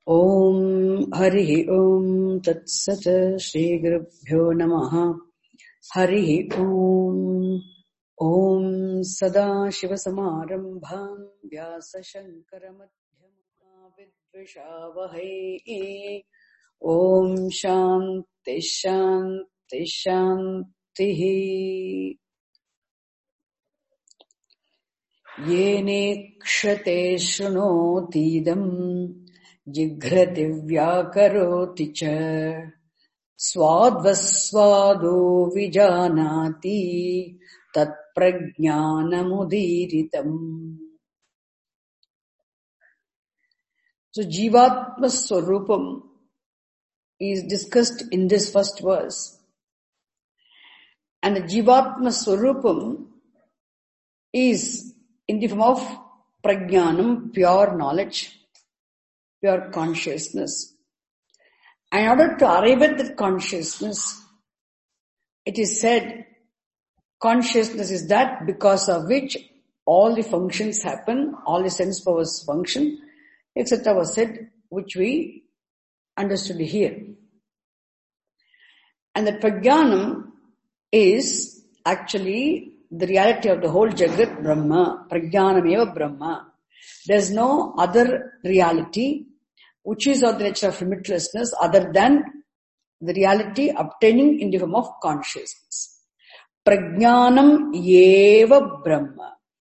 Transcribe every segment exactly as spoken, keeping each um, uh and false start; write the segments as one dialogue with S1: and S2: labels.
S1: Om Harihi Om Tat Sat Shri Gurubhyo Namaha Harihi Om Om Sada Shiva Samarambham Vyasa Shankara Madhyama Vidvishavahai Om Shanti Shanti Shanti Yene Kshate Shrunotidam Jighrati Vyakaroti Cha Swadvasvado Vijanati Tat Prajnanamudiritam. So Jivatma Swarupam is discussed in this first verse. And the Jivatma Swarupam is in the form of Prajnanam, pure knowledge, pure consciousness. And in order to arrive at that consciousness, it is said, consciousness is that because of which all the functions happen, all the sense powers function, et cetera was said, which we understood here. And that Prajnanam is actually the reality of the whole Jagat, Brahma. Prajnanam eva Brahma. There is no other reality which is of the nature of limitlessness other than the reality obtaining in the form of consciousness. Prajnanam eva Brahma.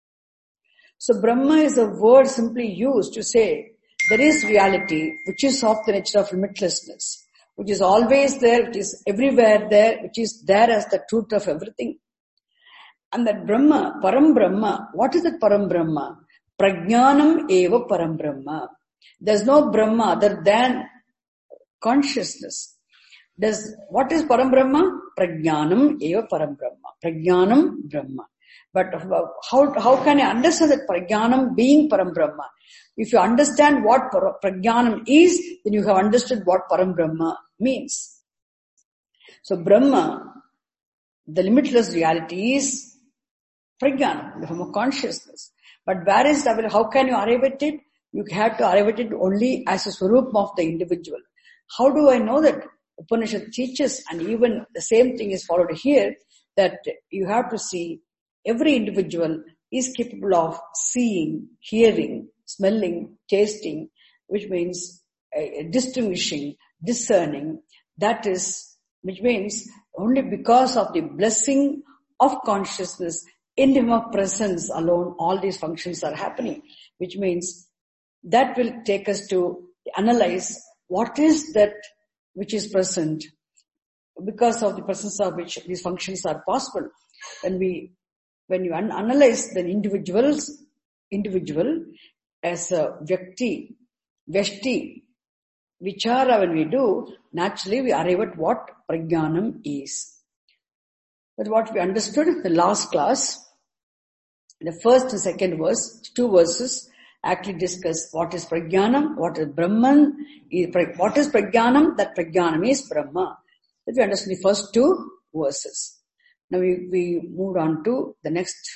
S1: So Brahma is a word simply used to say there is reality which is of the nature of limitlessness, which is always there, which is everywhere there, which is there as the truth of everything. And that Brahma, Param Brahma, what is that Param Brahma? Prajnanam eva Param Brahma. There's no Brahma other than consciousness. There's, what is Param Brahma? Prajnanam eva Param Brahma. Prajnanam Brahma. But how, how can I understand that Prajnanam being Param Brahma? If you understand what Prajnanam is, then you have understood what Param Brahma means. So Brahma, the limitless reality is Prajnanam, the form of consciousness. But where is that? How can you arrive at it? You have to arrive at it only as a swarup of the individual. How do I know that? Upanishad teaches, and even the same thing is followed here, that you have to see every individual is capable of seeing, hearing, smelling, tasting, which means uh, distinguishing, discerning. That is, which means only because of the blessing of consciousness in the form of presence alone, all these functions are happening, which means that will take us to analyze what is that which is present, because of the presence of which these functions are possible. When we, when you un- analyze the individuals, individual as a vyakti, vyashti, vichara, when we do, naturally we arrive at what Prajnanam is. That's what we understood in the last class. The first and second verse, two verses, actually discuss what is Prajnanam, what is Brahman, what is Prajnanam, that Prajnanam is Brahma. That we understand the first two verses. Now we, we moved on to the next,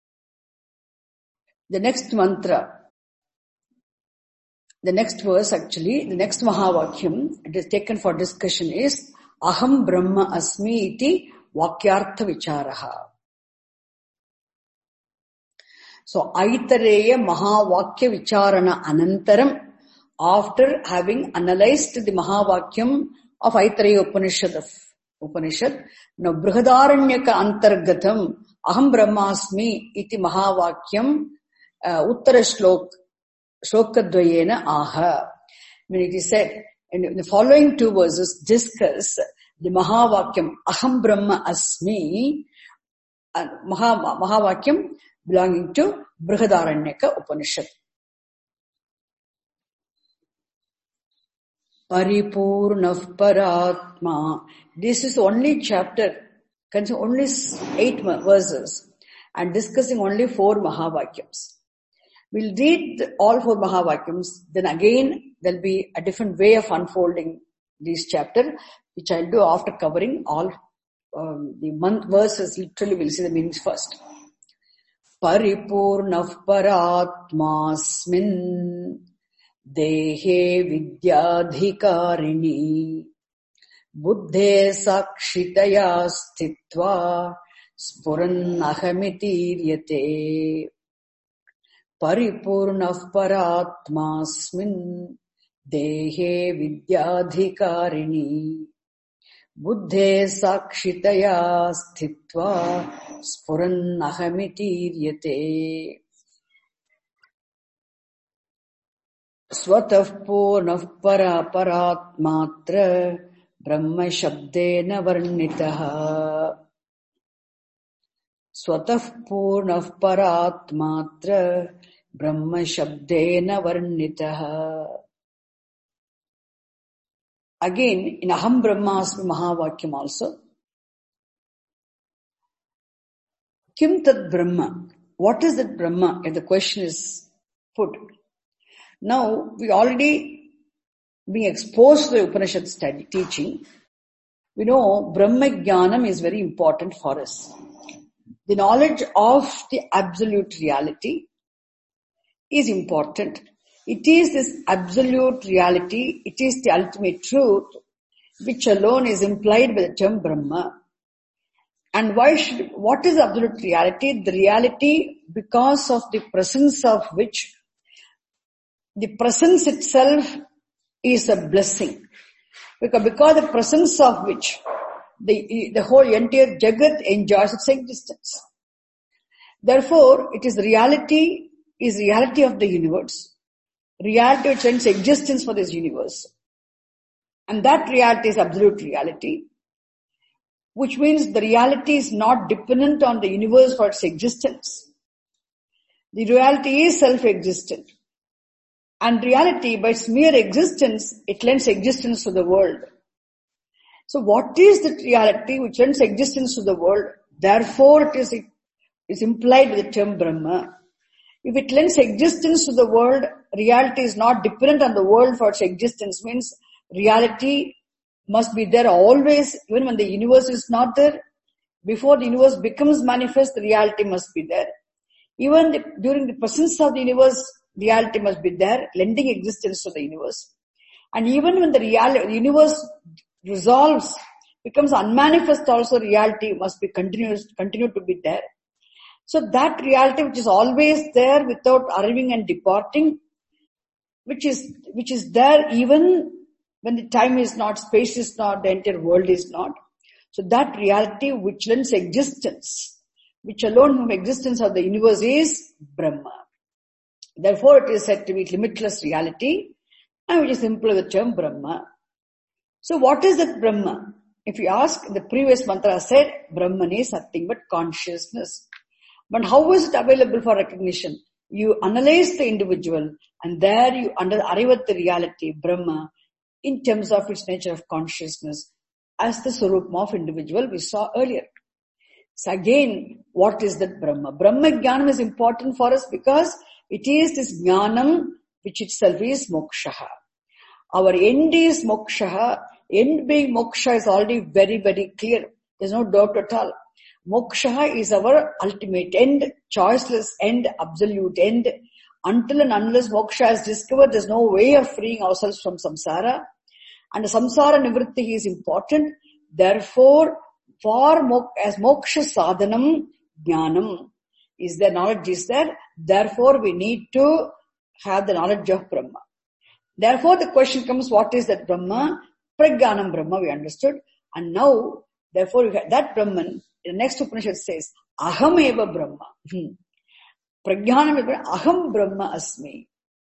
S1: the next mantra. The next verse actually, the next Mahavakyam, it is taken for discussion is Aham Brahma Asmi iti Vakyartha Vicharaha. So, Aitareya Mahavakya Vicharana Anantaram, after having analyzed the Mahavakyam of Aitareya Upanishad, of Upanishad, now Brihadaranyaka Antargatam, Aham Brahmasmi iti Mahavakyam, uh, Uttara Shlok, Shlokadvayena Aha. I mean, it is said, in the following two verses discuss the Mahavakyam, Aham Brahma Asmi, and Maha, Mahavakyam, belonging to Brihadaranyaka Upanishad. Paripurnav Paratma. This is only chapter, containing only eight verses and discussing only four Mahavakyams. We'll read all four Mahavakyams, then again there'll be a different way of unfolding this chapter, which I'll do after covering all um, the month verses. Literally we'll see the meanings first. Paripurnav Paratmasmin Dehe vidyadhikarini buddhe sakshitaya sthitva spuran ahamitiryate paripurnah paratmasmin dehe vidyadhikarini buddhe sakshitaya sthitva spuran ahamitiryate स्वतः पूर्णः परा परात्मात्र ब्रह्म शब्देन वर्णितः स्वतः पूर्णः परात्मात्र ब्रह्म शब्देन वर्णितः. Again, in Aham Brahmasmi Mahavakyam also, Kim Tat Brahma? What is that Brahma? If the question is put. Now, we already being exposed to the Upanishad study, teaching. We know Brahma Jnanam is very important for us. The knowledge of the absolute reality is important. It is this absolute reality, it is the ultimate truth, which alone is implied by the term Brahma. And why should, what is absolute reality? The reality because of the presence of which the presence itself is a blessing. Because, because the presence of which the, the whole entire Jagat enjoys its existence. Therefore, it is reality, is reality of the universe. Reality which ends existence for this universe. And that reality is absolute reality. Which means the reality is not dependent on the universe for its existence. The reality is self-existent. And reality, by its mere existence, it lends existence to the world. So what is the reality which lends existence to the world? Therefore, it is, it is implied with the term Brahma. If it lends existence to the world, reality is not dependent on the world for its existence. Means reality must be there always, even when the universe is not there. Before the universe becomes manifest, the reality must be there. Even the, during the presence of the universe, reality must be there, lending existence to the universe. And even when the reality, the universe resolves, becomes unmanifest also, reality must be continuous, continue to be there. So that reality which is always there without arriving and departing, which is, which is there even when the time is not, space is not, the entire world is not. So that reality which lends existence, which alone from existence of the universe is Brahma. Therefore, it is said to be limitless reality, and which is simply the term Brahma. So, what is that Brahma? If you ask, the previous mantra said, Brahman is nothing but consciousness. But how is it available for recognition? You analyze the individual, and there you under arrive at the reality, Brahma, in terms of its nature of consciousness, as the Swarupam of individual we saw earlier. So again, what is that Brahma? Brahma Jnanam is important for us because it is this Jnanam which itself is moksha. Our end is moksha. End being moksha is already very, very clear. There's no doubt at all. Moksha is our ultimate end, choiceless end, absolute end. Until and unless moksha is discovered, there's no way of freeing ourselves from samsara. And samsara nivritti is important. Therefore, for mok- as moksha sadhanam, jnanam, is there, knowledge is there. Therefore, we need to have the knowledge of Brahma. Therefore, the question comes, what is that Brahma? Prajnanam Brahma, we understood. And now, therefore, we have that Brahman, the next Upanishad says, Aham eva Brahma. Hmm. Prajnanam eva Aham Brahma asmi.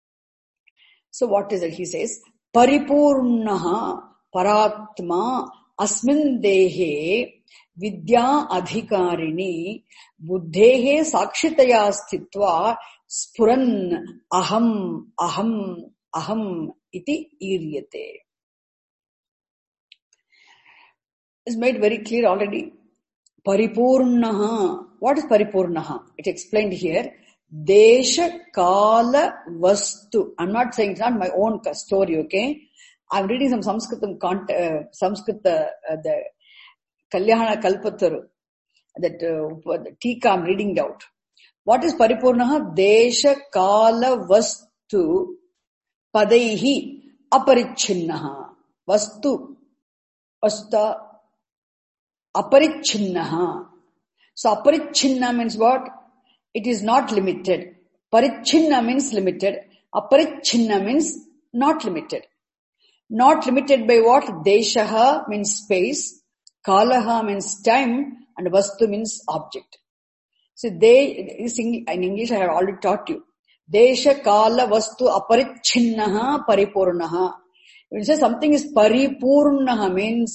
S1: So what is it? He says, Paripurnaha paratma asmin dehe vidya adhikarini buddhehe sakshitaya sthitva spuran aham aham aham iti iryate. It's made very clear already. Paripurnaha. What is Paripurnaha? It's explained here. Desha Kala Vastu. I'm not saying it's not my own story, okay? I'm reading some Sanskritam, uh, Sanskrit, uh, the Kalyana Kalpataru, that uh, the Tika I'm reading out. What is Paripurnaha? Desha Kala Vastu padaihi aparichinnaha. Vastu, vasta, aparichinnaha. So aparichinna means what? It is not limited. Parichinna means limited. Aparichinna means not limited. Not limited by what? Deshaha means space, kalaha means time, and vastu means object. So they, in English I have already taught you. Desha, kala, vastu, aparichinnaha, paripurnaha. When you say something is paripurnaha means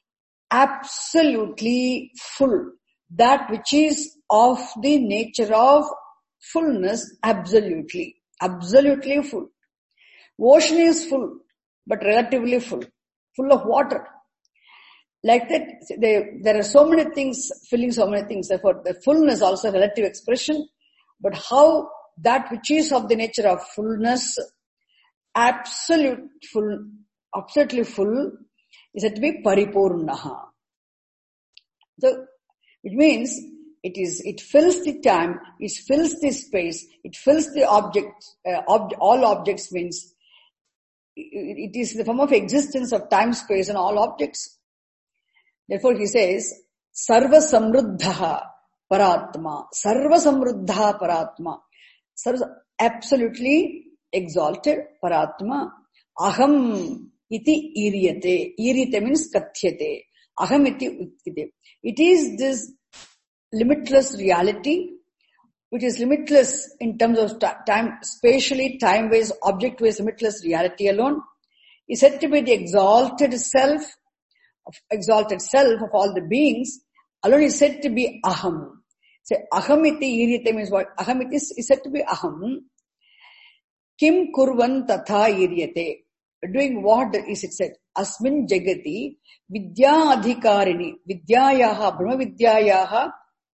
S1: absolutely full. That which is of the nature of fullness, absolutely. Absolutely full. Ocean is full, but relatively full. Full of water. Like that, they, there are so many things, filling so many things. Therefore, the fullness also a relative expression. But how that which is of the nature of fullness, absolute full, absolutely full, is said to be paripurnaha. So, it means it is, it fills the time, it fills the space, it fills the object, uh, ob- all objects means it, it is the form of existence of time, space and all objects. Therefore he says, Sarva Samruddha Paratma. Sarva Samruddha Paratma. Sarva, absolutely exalted Paratma. Aham iti iriyate. Iriyate means kathyate. Aham iti uttite. It is this limitless reality, which is limitless in terms of time, spatially, time-wise, object-wise, limitless reality alone, is said to be the exalted self, exalted self of all the beings, alone is said to be aham. Say, aham iti iriyate means what? Aham iti is said to be aham. Kim kurvan tatha iriyate. Doing what is it said? Asmin jagati vidya adhikarini. Vidyayaha, brahma vidyayaha.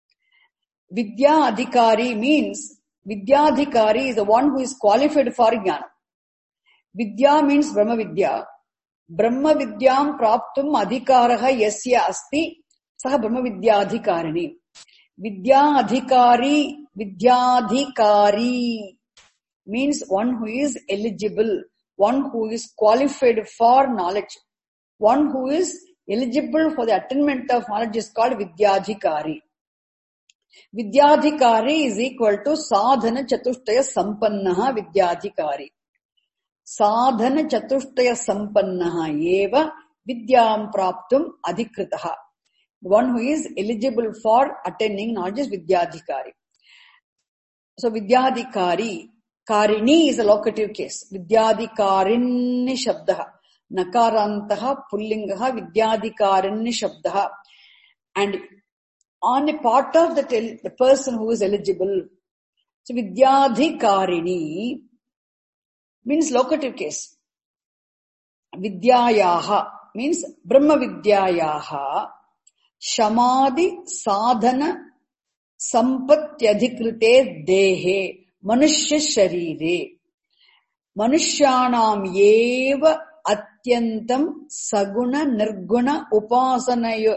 S1: Vidya adhikari means, vidya adhikari is the one who is qualified for jnana. Vidya means brahma vidya. Brahma vidyam praptum adhikaraha yasya asti saha brahma vidya adhikarini. Vidya adhikari, vidyadhikari means one who is eligible, one who is qualified for knowledge, one who is eligible for the attainment of knowledge is called vidyadhikari. Vidyadhikari is equal to sadhana chatushtaya sampannaha vidyadhikari. Sadhana chatushtaya sampannaha eva vidyam praptum adhikritaha. One who is eligible for attaining knowledge is vidyadhikari. So vidyadhikari, karini is a locative case. Vidyadhikarinni shabdaha. Nakarantaha pullingaha vidyadhikarinni shabdaha. And on a part of the, the person who is eligible. So vidyadhikarini means locative case. Vidyayaha means brahma vidyayaha shamadhi sadhana sampatyadhikrite dehe manushya sharire manushyanam eva atyantam saguna nirguna upasanayo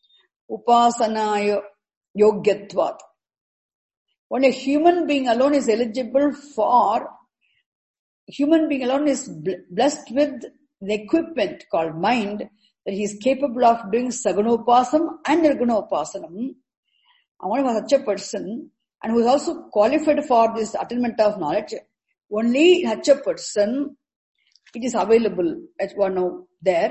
S1: upasanayo yogyatvat. When a human being alone is eligible for, human being alone is blessed with the equipment called mind, that he is capable of doing sagunopasam and nirgunopasanam. I want to have such a person, and who is also qualified for this attainment of knowledge. Only such a person, it is available as one now there.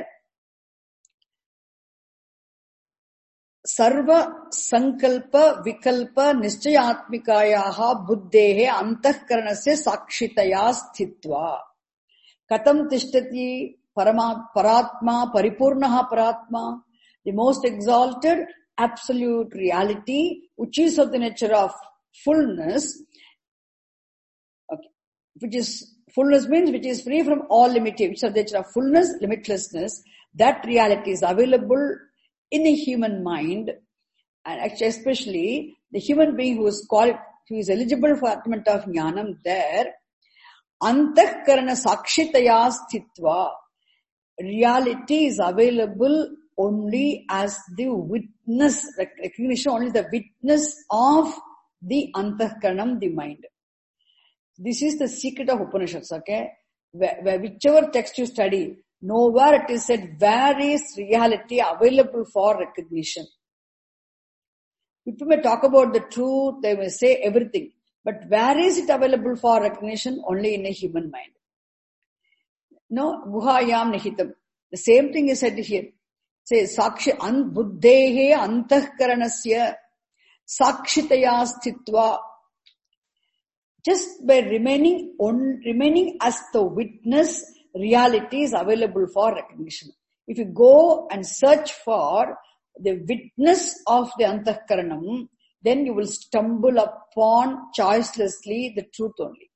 S1: Sarva sankalpa vikalpa nischayatmikayaha buddhehe antahkaranasya sakshitaya sthitva. Katam tishtati parama, paratma paripurnaha paratma. The most exalted absolute reality, which is of the nature of fullness. Okay. Which is, fullness means which is free from all limitations. Which is of the nature of fullness, limitlessness. That reality is available in a human mind, and actually especially the human being who is called, who is eligible for attainment of jnanam there, antahkarana sakshitaya sthitva. Reality is available only as the witness, recognition, only the witness of the antahkaranam, the mind. This is the secret of Upanishads, okay? where, where whichever text you study, nowhere it is said where is reality available for recognition. People may talk about the truth, they may say everything, but where is it available for recognition? Only in a human mind. No, guhayam nihitam. The same thing is said here. Say, sakshi an buddhehe antahkaranasya sakshitaya sthitva. Just by remaining on, remaining as the witness, reality is available for recognition. If you go and search for the witness of the antahkaranam, then you will stumble upon choicelessly the truth only.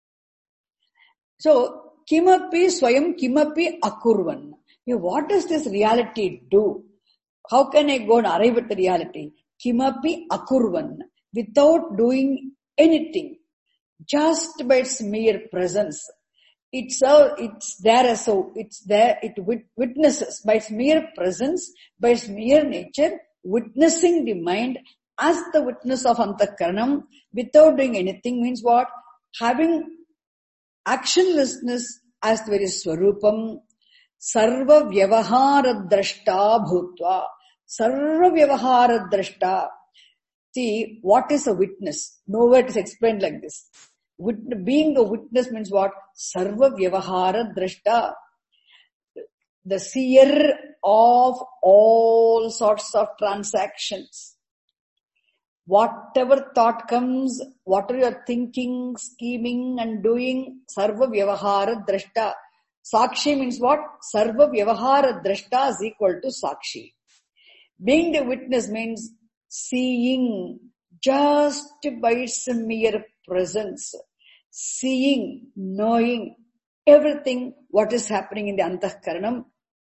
S1: So, kimapi swayam kimapi akurvan. What does this reality do? How can I go and arrive at the reality? Kimapi akurvan. Without doing anything. Just by its mere presence. It's a, it's there as a, it's there, it witnesses by its mere presence, by its mere nature, witnessing the mind as the witness of antahkaranam without doing anything means what? Having actionlessness as the very swarupam, sarva vyavahara drashta bhutva, sarva vyavahara drashta. See, what is a witness? Nowhere it is explained like this. Wit- being a witness means what? Sarva vyavahara drashta. The seer of all sorts of transactions. Whatever thought comes, whatever you are thinking, scheming and doing, sarva vyavahara drashta. Sakshi means what? Sarva vyavahara drashta is equal to sakshi. Being the witness means seeing just by its mere presence. Seeing, knowing everything what is happening in the antahkaranam.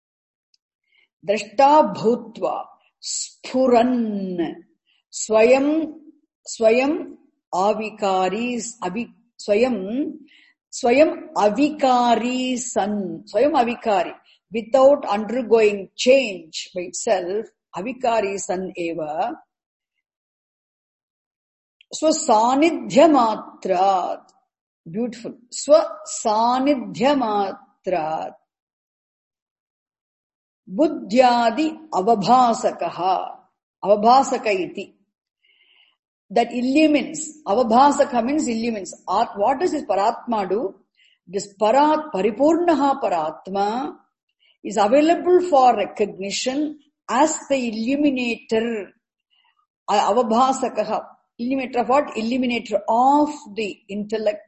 S1: Drashta bhutva sphuran swayam swayam avikari abhi swayam swayam avikari san swayam avikari without undergoing change by itself avikari san eva swa sanidhyamatrat. Beautiful. Swa sanidhyamatrat buddhyadi avabhasakaha avabhasaka iti. That illumines. Avabhasaka means illumines. What does this paratma do? This parat paripurnaha paratma is available for recognition as the illuminator. Avabhasakaha. Illuminator of what? Illuminator of the intellect.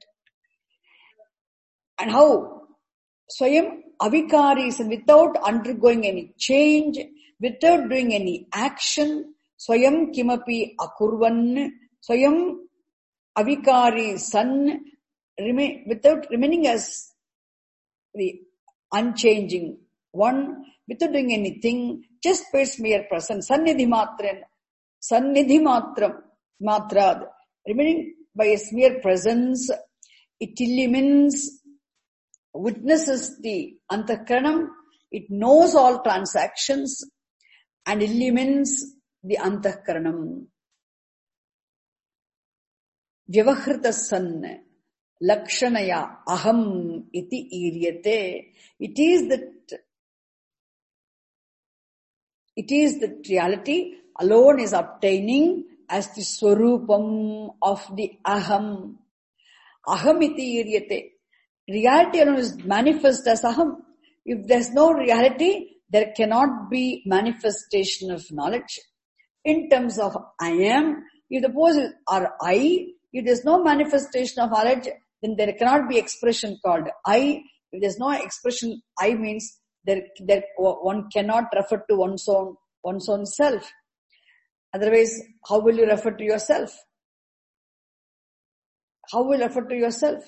S1: And how? Swayam avikaris, and without undergoing any change, without doing any action, swayam kimapi akurvan, swayam avikari san, remain, without remaining as the unchanging one, without doing anything, just by its mere presence, sannidhi matran, sannidhi matram, matrad, remaining by its mere presence, it illumines, witnesses the antahkaranam, it knows all transactions and illumines the antahkaranam. Vyavahrita san lakshanaya aham iti iryate. It is that it is that reality alone is obtaining as the swarupam of the aham. Aham iti iryate. Reality alone is manifest as aham. If there's no reality, there cannot be manifestation of knowledge. In terms of I am, if the pose are I, if there's no manifestation of knowledge, then there cannot be expression called I. If there's no expression, I means there, there one cannot refer to one's own, one's own self. Otherwise, how will you refer to yourself? How will you refer to yourself?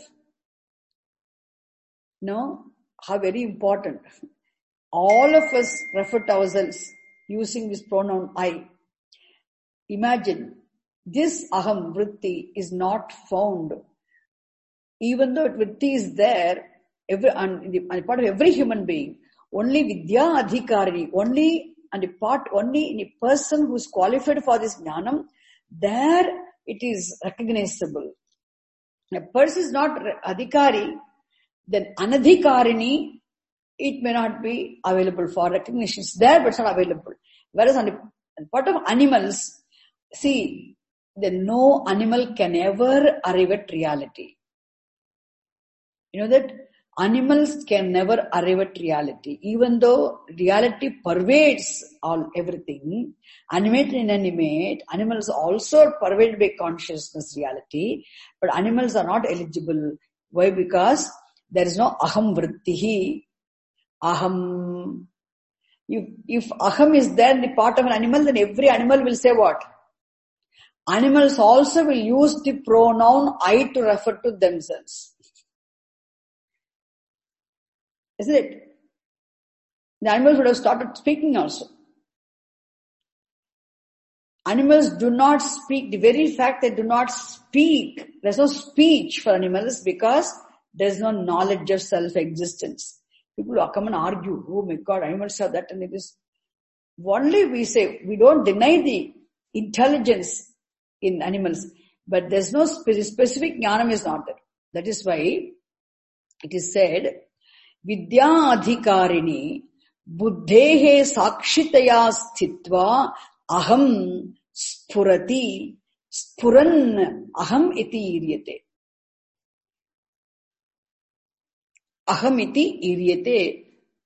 S1: No, how very important. All of us refer to ourselves using this pronoun I. Imagine, this aham vritti is not found. Even though vritti is there, every, and the, and part of every human being, only vidya adhikari, only and the part, only in a person who is qualified for this jnanam, there it is recognizable. A person is not adhikari, then anadhikarini, it may not be available for recognition. It's there, but it's not available. Whereas on the part of animals, see, then no animal can ever arrive at reality. You know that? Animals can never arrive at reality. Even though reality pervades all everything, animate and inanimate, animals also pervaded by consciousness reality, but animals are not eligible. Why? Because there is no aham vrittihi. Aham. If, if aham is there in the part of an animal, then every animal will say what? Animals also will use the pronoun I to refer to themselves. Isn't it? The animals would have started speaking also. Animals do not speak. The very fact they do not speak, there's no speech for animals because there's no knowledge of self-existence. People will come and argue, oh my God, animals have that and this. Only we say, we don't deny the intelligence in animals, but there's no specific jnanam is not there. That is why it is said, Vidya adhikarini buddhehe sakshitaya sthitva aham spurati spuran aham iti iryate. Aham iti iryate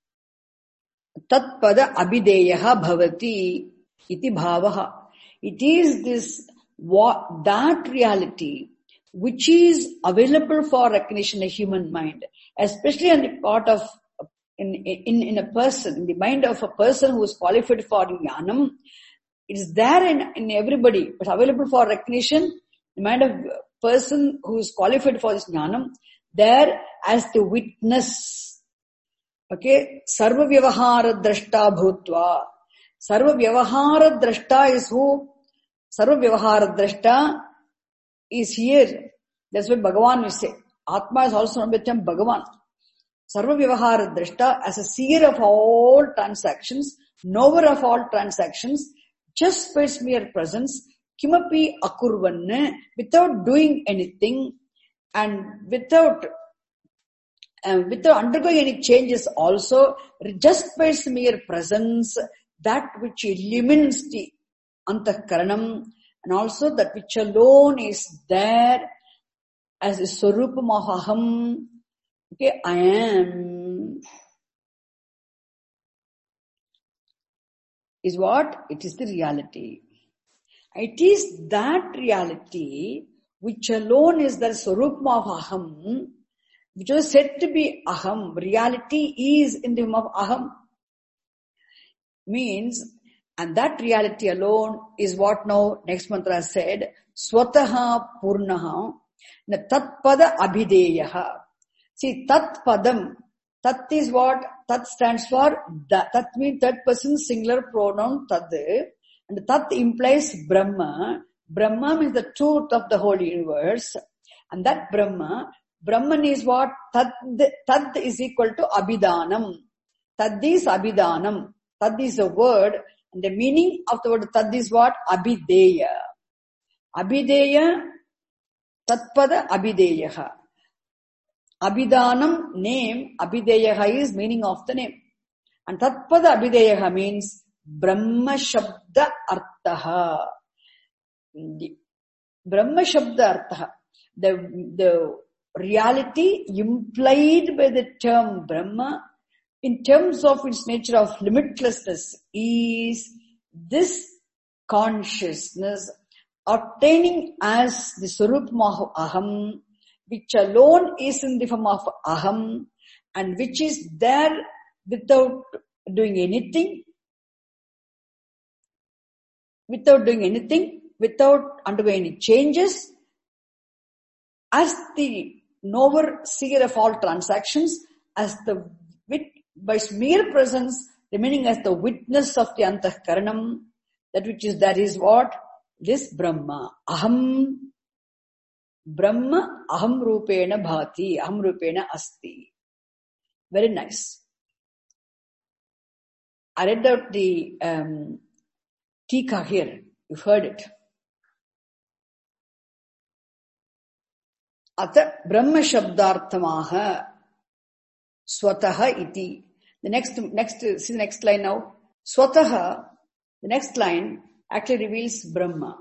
S1: tatpada abhideyaha bhavati iti bhavaha. It is this, what, that reality which is available for recognition in a human mind, especially on the part of, in, in, in a person, in the mind of a person who is qualified for jnanam. It is there in, in everybody, but available for recognition, the mind of a person who is qualified for this jnanam, there as the witness. Okay, sarva vyavahara drashta bhutva. Sarva vyavahara drashta is who? Sarva vyavahara drashta is here. That's what Bhagavan will say. Atma is also known by the term Bhagavan. Sarva vyavahara drashta, as a seer of all transactions, knower of all transactions, just by its mere presence, kimapi akurvanne, without doing anything and without and without undergoing any changes also, just by its mere presence, that which illumines the antahkaranam, and also that which alone is there as a swarupam of aham. Okay, I am. Is what? It is the reality. It is that reality which alone is the swarupam of aham, which was said to be aham. Reality is in the form of aham. Means, and that reality alone is what now next mantra said, swataha purnaha na tatpada abhideyaha. See, tat padam, tat is what? Tat stands for, that, tat means third person singular pronoun tad, and tat implies Brahma. Brahma means the truth of the whole universe, and that Brahma, Brahman is what? Tad, tad is equal to abhidanam. Tad is abhidanam. Tad is a word, and the meaning of the word tad is what? Abhideya. Abhideya, tatpada abhideyaha. Abhidanam, name, abhideyaha is meaning of the name. And tatpada abhideyaha means Brahma Shabda Arthaha. Brahma Shabda Arthaha. The, the reality implied by the term Brahma, in terms of its nature of limitlessness, is this consciousness obtaining as the Swarupam of Aham, which alone is in the form of Aham, and which is there without doing anything, without doing anything, without undergoing any changes, as the knower, seer of all transactions, as the wit, by mere presence, remaining as the witness of the antahkaranam, that which is, that is what? This Brahma. Aham, Brahma, aham rupena bhati, aham rupena asti. Very nice. I read out the um, Tika here. You've heard it. Atha Brahma Shabdarthamaha Swataha iti. The next, next, see the next line now. Swataha, the next line actually reveals Brahma.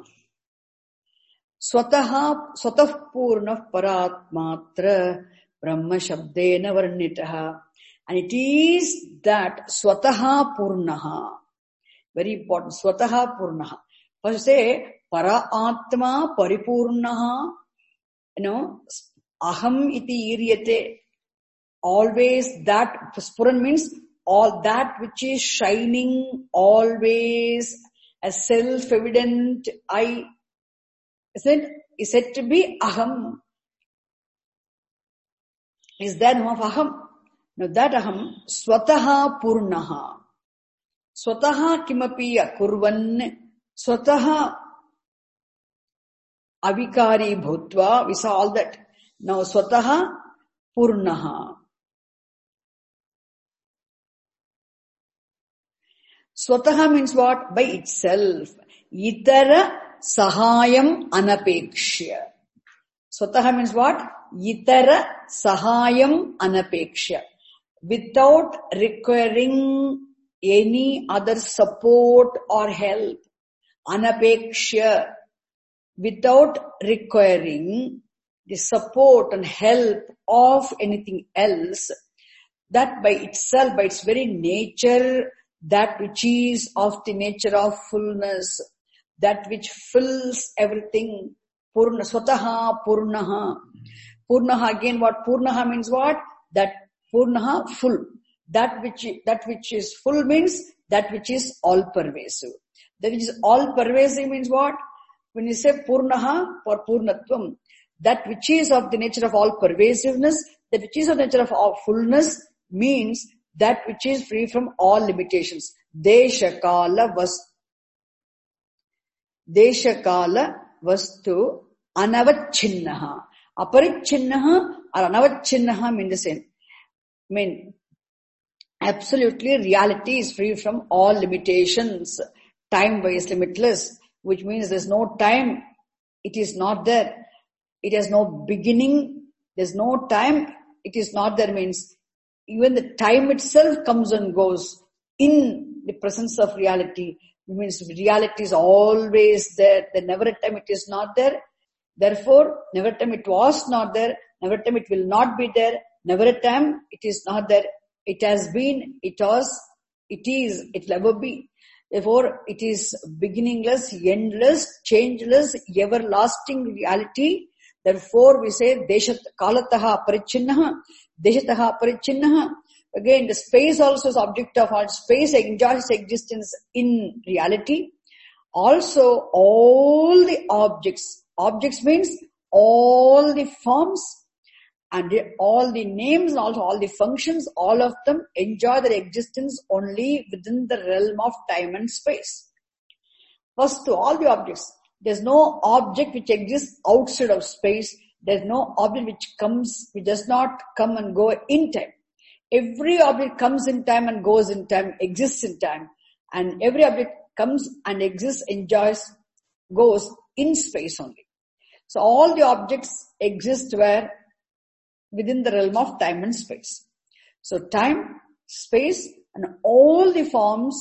S1: Swataha, swatah purnah paratmatra Brahma shabdena varnitaha. And it is that swataha purnaha. Very important. Swataha purnaha. First say, para atma paripurnaha. You know, aham iti iryate. Always that, Spuran means all that which is shining, always a self-evident I, is it, is said to be aham. Is that name of aham? Now that aham, swataha purnaha. Swataha kimapi akurvan, swataha avikari bhutva, we saw all that. Now swataha purnaha. Swataha means what? By itself. Itara sahayam anapekshya. Swataha means what? Itara sahayam anapekshya. Without requiring any other support or help. Anapekshya. Without requiring the support and help of anything else. That by itself, by its very nature, that which is of the nature of fullness, that which fills everything, purna, swataha purnaha. Purnaha, again what purnaha means what? That purnaha, full. That which, that which is full means that which is all pervasive. That which is all pervasive means what? When you say purnaha for purnatvam, that which is of the nature of all pervasiveness, that which is of the nature of all fullness means that which is free from all limitations. Deshakala vastu. Deshakala vastu anavachinnaha. Aparichinnaha or anavachinnaha mean the same. I mean, absolutely reality is free from all limitations. Time-wise limitless, which means there's no time. It is not there. It has no beginning. There's no time. It is not there means even the time itself comes and goes in the presence of reality. It means reality is always there. There never a time it is not there. Therefore, never a time it was not there. Never a time it will not be there. Never a time it is not there. It has been, it was, it is, it will ever be. Therefore, it is beginningless, endless, changeless, everlasting reality. Therefore, we say, Deshat kalataha parichinnaha, Deshataha parichinnaha. Again, the space also is object of all. Space enjoys existence in reality. Also, all the objects. Objects means all the forms and all the names and also all the functions, all of them enjoy their existence only within the realm of time and space. First to all the objects. There's no object which exists outside of space. There's no object which comes, which does not come and go in time. Every object comes in time and goes in time, exists in time. And every object comes and exists, enjoys, goes in space only. So all the objects exist where? Within the realm of time and space. So time, space, and all the forms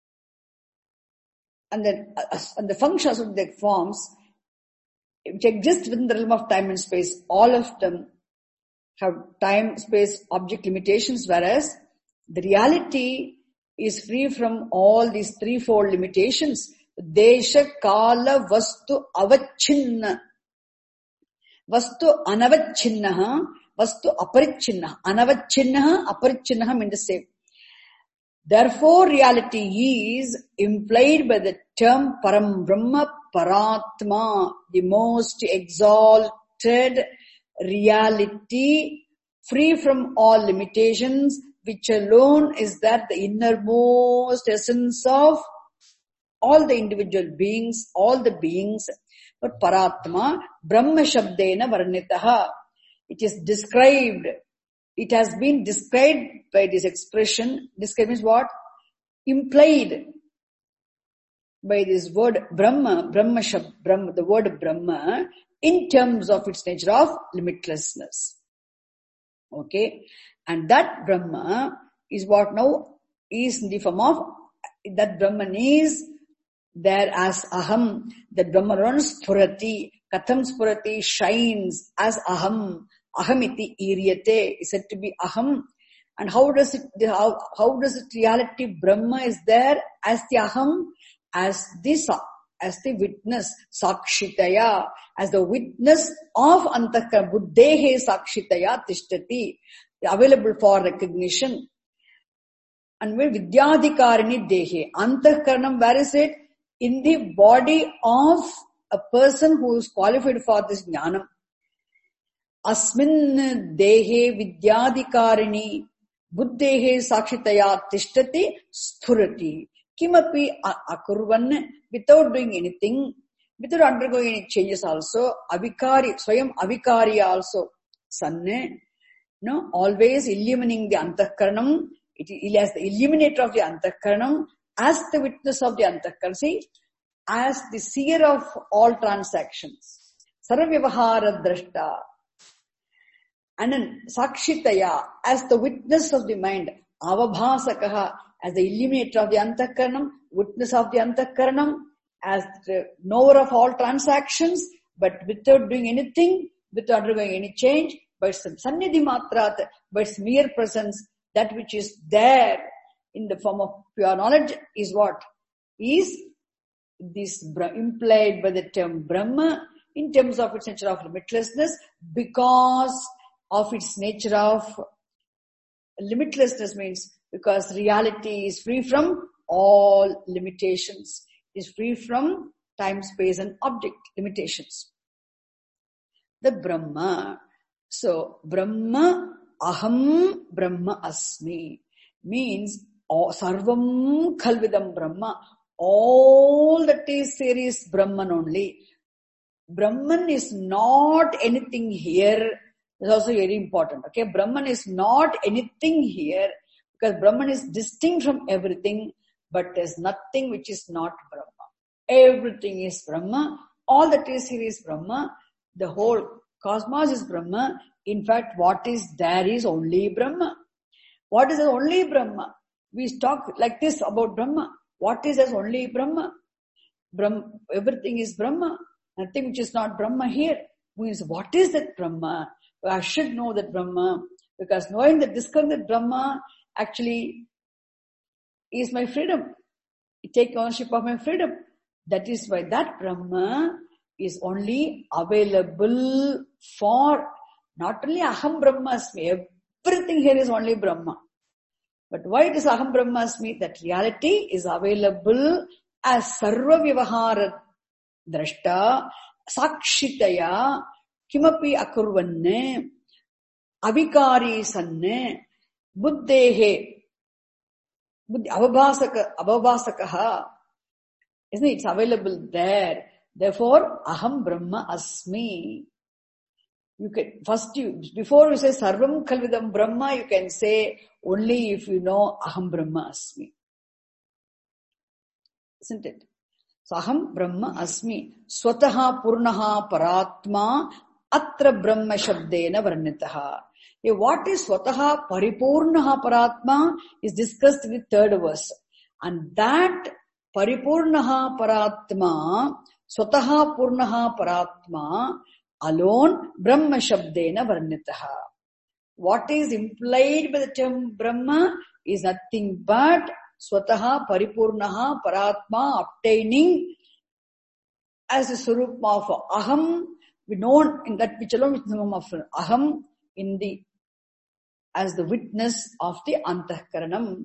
S1: and then uh, and the functions of the forms which exist within the realm of time and space, all of them have time, space, object limitations, whereas the reality is free from all these threefold limitations. Desha, kala, vastu, avachinna. Vastu, anavachinnaha. Vastu, aparichinnaha. Anavachinnaha, aparichinnaha mean the same. Therefore, reality is implied by the term Param Brahma Paratma, the most exalted reality, free from all limitations, which alone is that the innermost essence of all the individual beings, all the beings. But Paratma, Brahma Shabdena Varnitaha. It is described. It has been described by this expression. Described means what? Implied by this word Brahma, Brahma Shab, Brahma, the word Brahma, in terms of its nature of limitlessness. Okay. And that Brahma is what now is in the form of, that Brahman is there as Aham. That Brahman runs Spurati. Katham Spurati shines as Aham. Ahamiti Iryate is said to be Aham. And how does it, how, how does it reality Brahma is there as the Aham? As the, as the witness, Sakshitaya, as the witness of Antahkarana, Buddhehe Sakshitaya Tishtati, available for recognition. And where Vidyadhikarini Dehe, Antahkaranam, where is it? In the body of a person who is qualified for this jnanam. Asmin Dehe Vidyadhikarini Buddhehe Sakshitaya Tishtati Sthurati. Kimapi Akurvan, without doing anything, without undergoing any changes also, Avikari, Swayam Avikari also, Sanne, no, always illuminating the Antahkaranam, it is as the illuminator of the Antahkaranam, as the witness of the Antahkaranam, see, as the seer of all transactions, Sarvavahara Drashta, and then Sakshitaya, as the witness of the mind, Avabhasakaha, as the illuminator of the Antahkaranam, witness of the Antahkaranam, as the knower of all transactions, but without doing anything, without undergoing any change, by some sannidhi matrat, by its mere presence, that which is there in the form of pure knowledge is what? Is this implied by the term Brahma in terms of its nature of limitlessness, because of its nature of limitlessness means because reality is free from all limitations, is free from time, space and object limitations. The Brahma. So, Brahma, Aham Brahma Asmi means oh, Sarvam Khalvidam Brahma. All that is there is Brahman only. Brahman is not anything here. That's also very important. Okay, Brahman is not anything here because Brahman is distinct from everything, but there's nothing which is not Brahma. Everything is Brahma. All that is here is Brahma. The whole cosmos is Brahma. In fact, what is there is only Brahma. What is only Brahma? We talk like this about Brahma. What is as only Brahma? Brahma, everything is Brahma. Nothing which is not Brahma here. Means what is that Brahma? I should know that Brahma, because knowing that, discovering that Brahma actually is my freedom. I take ownership of my freedom. That is why that Brahma is only available for not only Aham Brahmasmi, everything here is only Brahma. But why it is Aham Brahmasmi? That reality is available as Sarva Vyavahara Drashta, Sakshitaya, Kimapi Akurvanne, Avikari Sanne, Buddhehe, Avabhasaka, Avabhasakaha. Isn't it? It's available there. Therefore, Aham Brahma Asmi. You can, first you, before you say Sarvam Khalvidam Brahma, you can say only if you know Aham Brahma Asmi. Isn't it? So Aham Brahma Asmi. Swataha Purnaha Paratma Atra Brahma Shabdena Varnitaha. What is Swataha Paripurnaha Paratma is discussed in the third verse. And that Paripurnaha Paratma, Swataha Purnaha Paratma, alone Brahma Shabdena Varnitaha. What is implied by the term Brahma is nothing but Swataha Paripurnaha Paratma, obtaining as a Surup of Aham, we know in that which alone is the name of Aham in the as the witness of the Antahkaranam.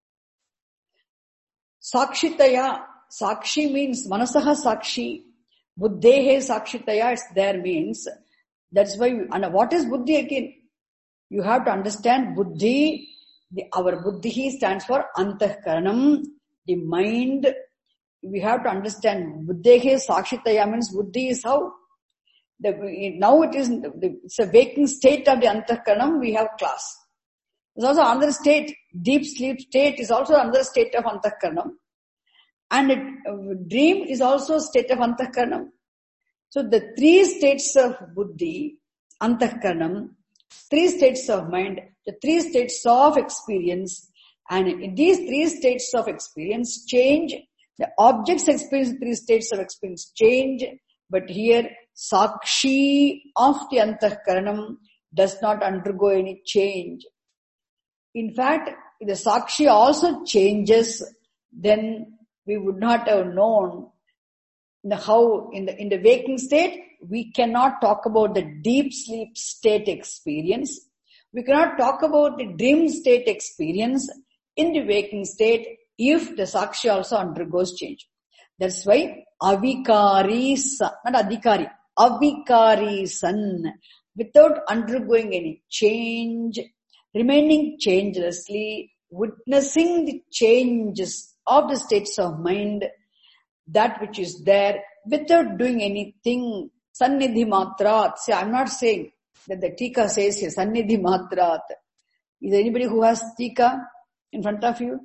S1: Sakshitaya, Sakshi means Manasaha Sakshi. Buddhehe Sakshitaya, it's there means, that's why, we, and what is Buddhi again? You have to understand Buddhi, the, our Buddhi stands for Antahkaranam, the mind. We have to understand Buddhehe Sakshitaya means Buddhi is how? The, now it is, it's a waking state of the Antahkaranam, we have class. There's also another state, deep sleep state is also another state of Antahkaranam. And it, uh, dream is also a state of Antahkaranam. So the three states of Buddhi, Antahkaranam, three states of mind, The three states of experience, and in these three states of experience change, the objects experience three states of experience change, but here Sakshi of the Antahkaranam does not undergo any change. In fact, if the Sakshi also changes, then we would not have known the how in the in the waking state we cannot talk about the deep sleep state experience. We cannot talk about the dream state experience in the waking state if the Sakshi also undergoes change. That's why avikari san, not adhikari, avikari san, without undergoing any change, remaining changelessly, witnessing the changes of the states of mind, that which is there, without doing anything. Sannidhi matrat. See, I'm not saying that the Tika says here, Sannidhi matrat. Is there anybody who has Tika in front of you?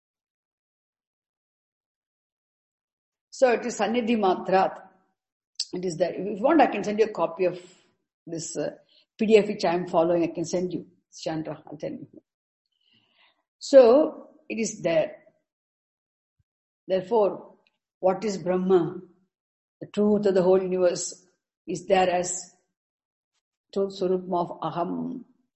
S1: So it is Sannidhi matrat. It is there. If you want, I can send you a copy of this uh, P D F which I am following. I can send you. Chandra, I'll tell you. So, it is there. Therefore, what is Brahma? The truth of the whole universe is there as truth Swarupam of Aham.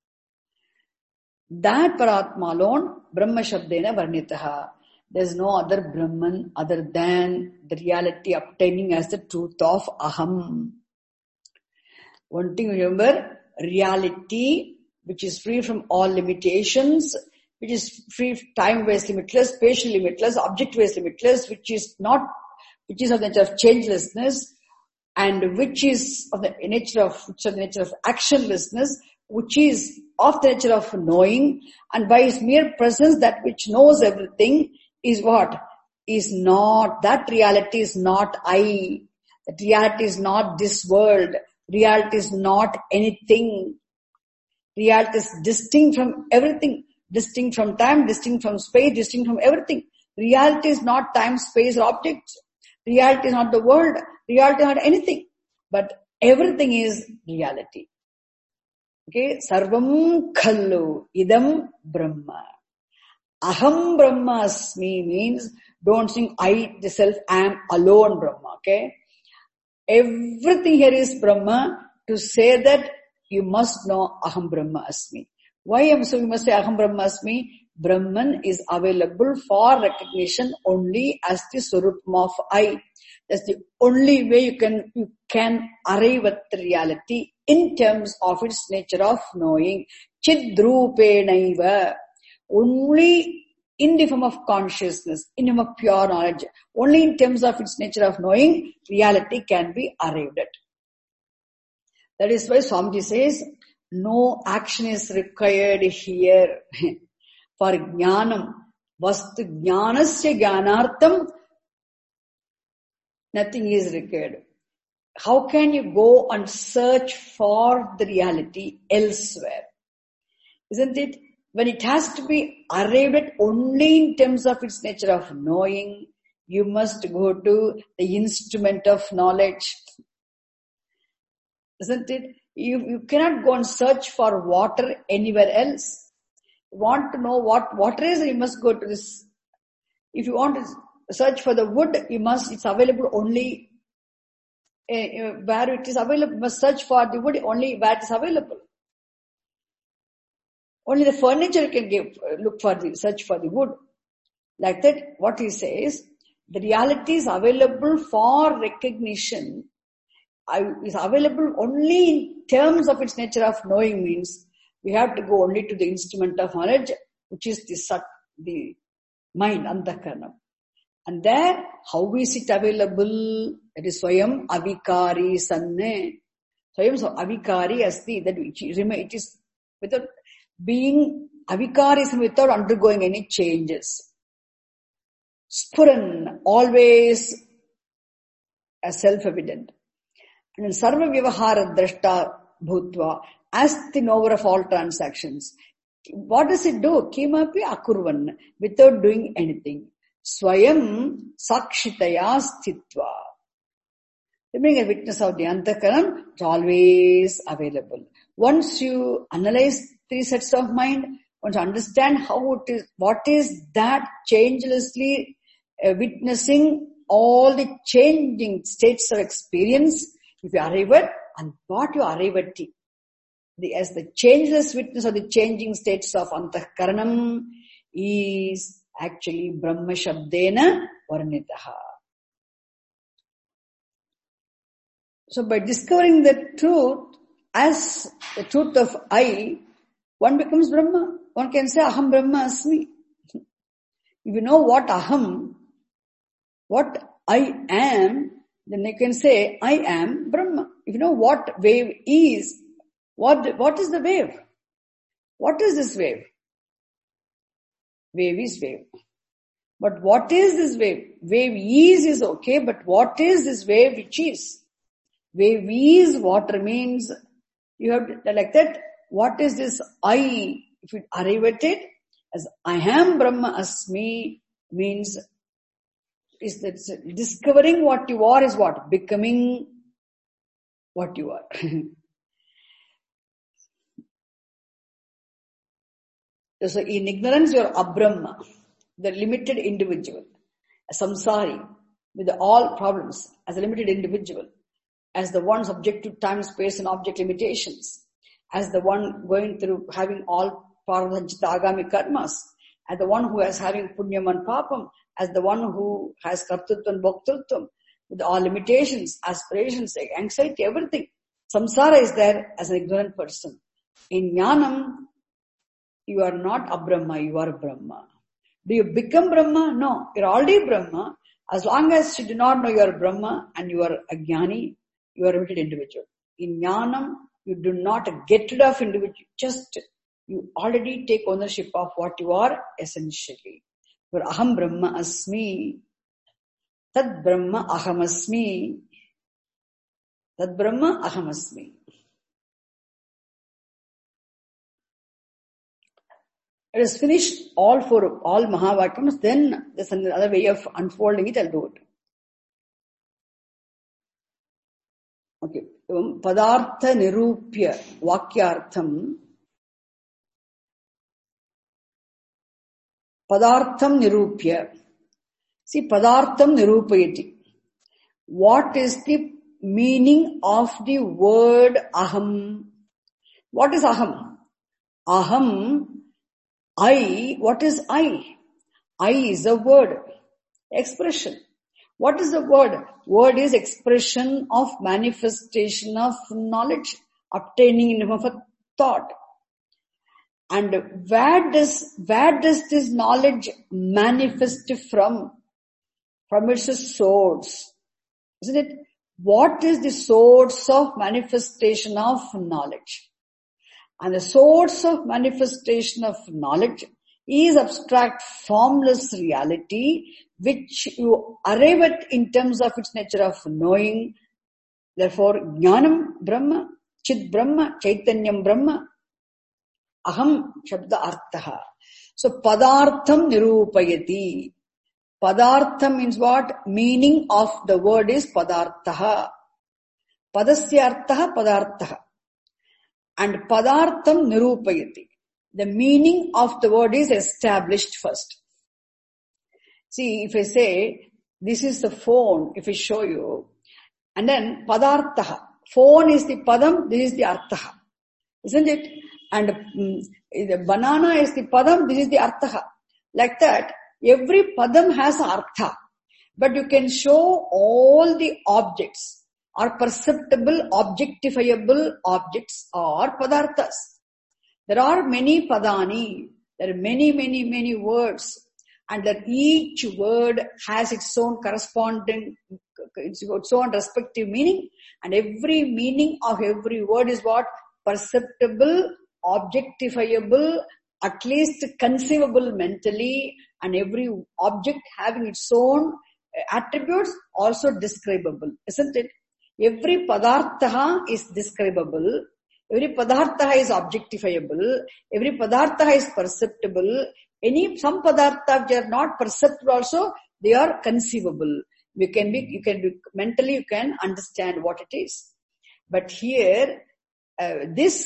S1: That Paratma alone, Brahma Shabdena Varnitaha. There is no other Brahman other than the reality obtaining as the truth of Aham. One thing remember, reality which is free from all limitations, which is free time-wise limitless, spatial limitless, object-wise limitless, which is not, which is of the nature of changelessness, and which is of the nature of, which is of the nature of actionlessness, which is of the nature of knowing, and by his mere presence, that which knows everything is what? Is not, that reality is not I. That reality is not this world. Reality is not anything. Reality is distinct from everything. Distinct from time, distinct from space, distinct from everything. Reality is not time, space, or objects. Reality is not the world. Reality is not anything. But everything is reality. Okay? Sarvam khallu idam brahma. Aham brahma asmi means don't think I, the self, am alone Brahma. Okay? Everything here is Brahma. To say that, you must know Aham Brahma Asmi. Why am so you must say Aham Brahma Asmi? Brahman is available for recognition only as the Swarupam of I. That's the only way you can you can arrive at the reality in terms of its nature of knowing. Chidrupenaiva. Only in the form of consciousness, in the form of pure knowledge. Only in terms of its nature of knowing, reality can be arrived at. That is why Swamiji says, no action is required here. For jnanam, vastu jnanasya jnanartham, nothing is required. How can you go and search for the reality elsewhere? Isn't it? When it has to be arrived at only in terms of its nature of knowing, you must go to the instrument of knowledge. Isn't it? You, you cannot go and search for water anywhere else. You want to know what water is, you must go to this. If you want to search for the wood, you must, it's available only uh, where it is available. You must search for the wood only where it is available. Only the furniture you can give, look for the, search for the wood. Like that, what he says, the reality is available for recognition. I, is available only in terms of its nature of knowing means we have to go only to the instrument of knowledge, which is the sat, the mind, antahkaranam. And there, how is it available? It is Swayam Avikari Sanne. Swayam so Avikari Asti, that it is without being Avikarism, without undergoing any changes. Spuran, always as self-evident. And Sarva Vyavahara Drashta Bhutva, as the knower of all transactions. What does it do? Kimapi Akurvan, without doing anything. Swayam Sakshitaya Sthitva. Being a witness of the Antahkaran, it's always available. Once you analyze three sets of mind, want to understand how it is, what is that changelessly uh, witnessing all the changing states of experience. If you arrive at, and what you arrive at, the, as the changeless witness of the changing states of Antahkaranam is actually Brahma Shabdena Varnitaha. So by discovering the truth as the truth of I, one becomes Brahma. One can say Aham Brahma Asmi. If you know what Aham, what I am, then you can say I am Brahma. If you know what wave is, what what is the wave? What is this wave? Wave is wave. But what is this wave? Wave is is okay, but what is this wave which is? Wave is water means, you have to, like that, what is this I? If you arrive at it, as I am Brahma Asmi means, is that discovering what you are is what? Becoming what you are. So in ignorance you are Abrahma, the limited individual, a samsari with all problems as a limited individual, as the one subject to time, space and object limitations, as the one going through having all Parvajita Agami karmas, as the one who is having punyam and papam, as the one who has kartutvam and bhoktrutvam, with all limitations, aspirations, anxiety, everything. Samsara is there as an ignorant person. In Jnanam, you are not a Brahma, you are Brahma. Do you become Brahma? No, you're already Brahma. As long as you do not know you are Brahma and you are a Jnani, you are a limited individual. In Jnanam, you do not get rid of individual, just you already take ownership of what you are essentially. You are Aham Brahma Asmi, Tad Brahma Aham Asmi, Tad Brahma Aham Asmi. Let us finish all four, all Mahavakyams, then there's another way of unfolding it, I'll do it. Okay. Padartha Nirupya Vakyartham. Padartham Nirupya. See, Padartham Nirupayati. What is the meaning of the word Aham? What is Aham? Aham, I, what is I? I is a word, expression. What is the word? Word is expression of manifestation of knowledge, obtaining in of a thought. And where does, where does this knowledge manifest from? From its source. Isn't it? What is the source of manifestation of knowledge? And the source of manifestation of knowledge is abstract, formless reality, which you arrive at in terms of its nature of knowing. Therefore, Jnanam Brahma, Chid Brahma, Chaitanyam Brahma, Aham Shabda Arthaha. So, Padartham Nirupayati. Padartham means what? Meaning of the word is Padarthaha. Padasya Arthaha Padarthaha. And Padartham Nirupayati. The meaning of the word is established first. See, if I say, this is the phone, if I show you, and then Padarthaha. Phone is the Padam, this is the Arthaha. Isn't it? And um, the banana is the Padam, this is the Arthaha. Like that, every Padam has Artha. But you can show all the objects or perceptible, objectifiable objects or Padarthas. There are many Padani, there are many, many, many words, and that each word has its own corresponding, its own respective meaning, and every meaning of every word is what? Perceptible, objectifiable, at least conceivable mentally, and every object having its own attributes also describable, isn't it? Every Padartha is describable, every Padartha is objectifiable, every Padartha is perceptible, any, some Padartha which are not perceptible also, they are conceivable. You can be, you can be, mentally you can understand what it is. But here, uh, this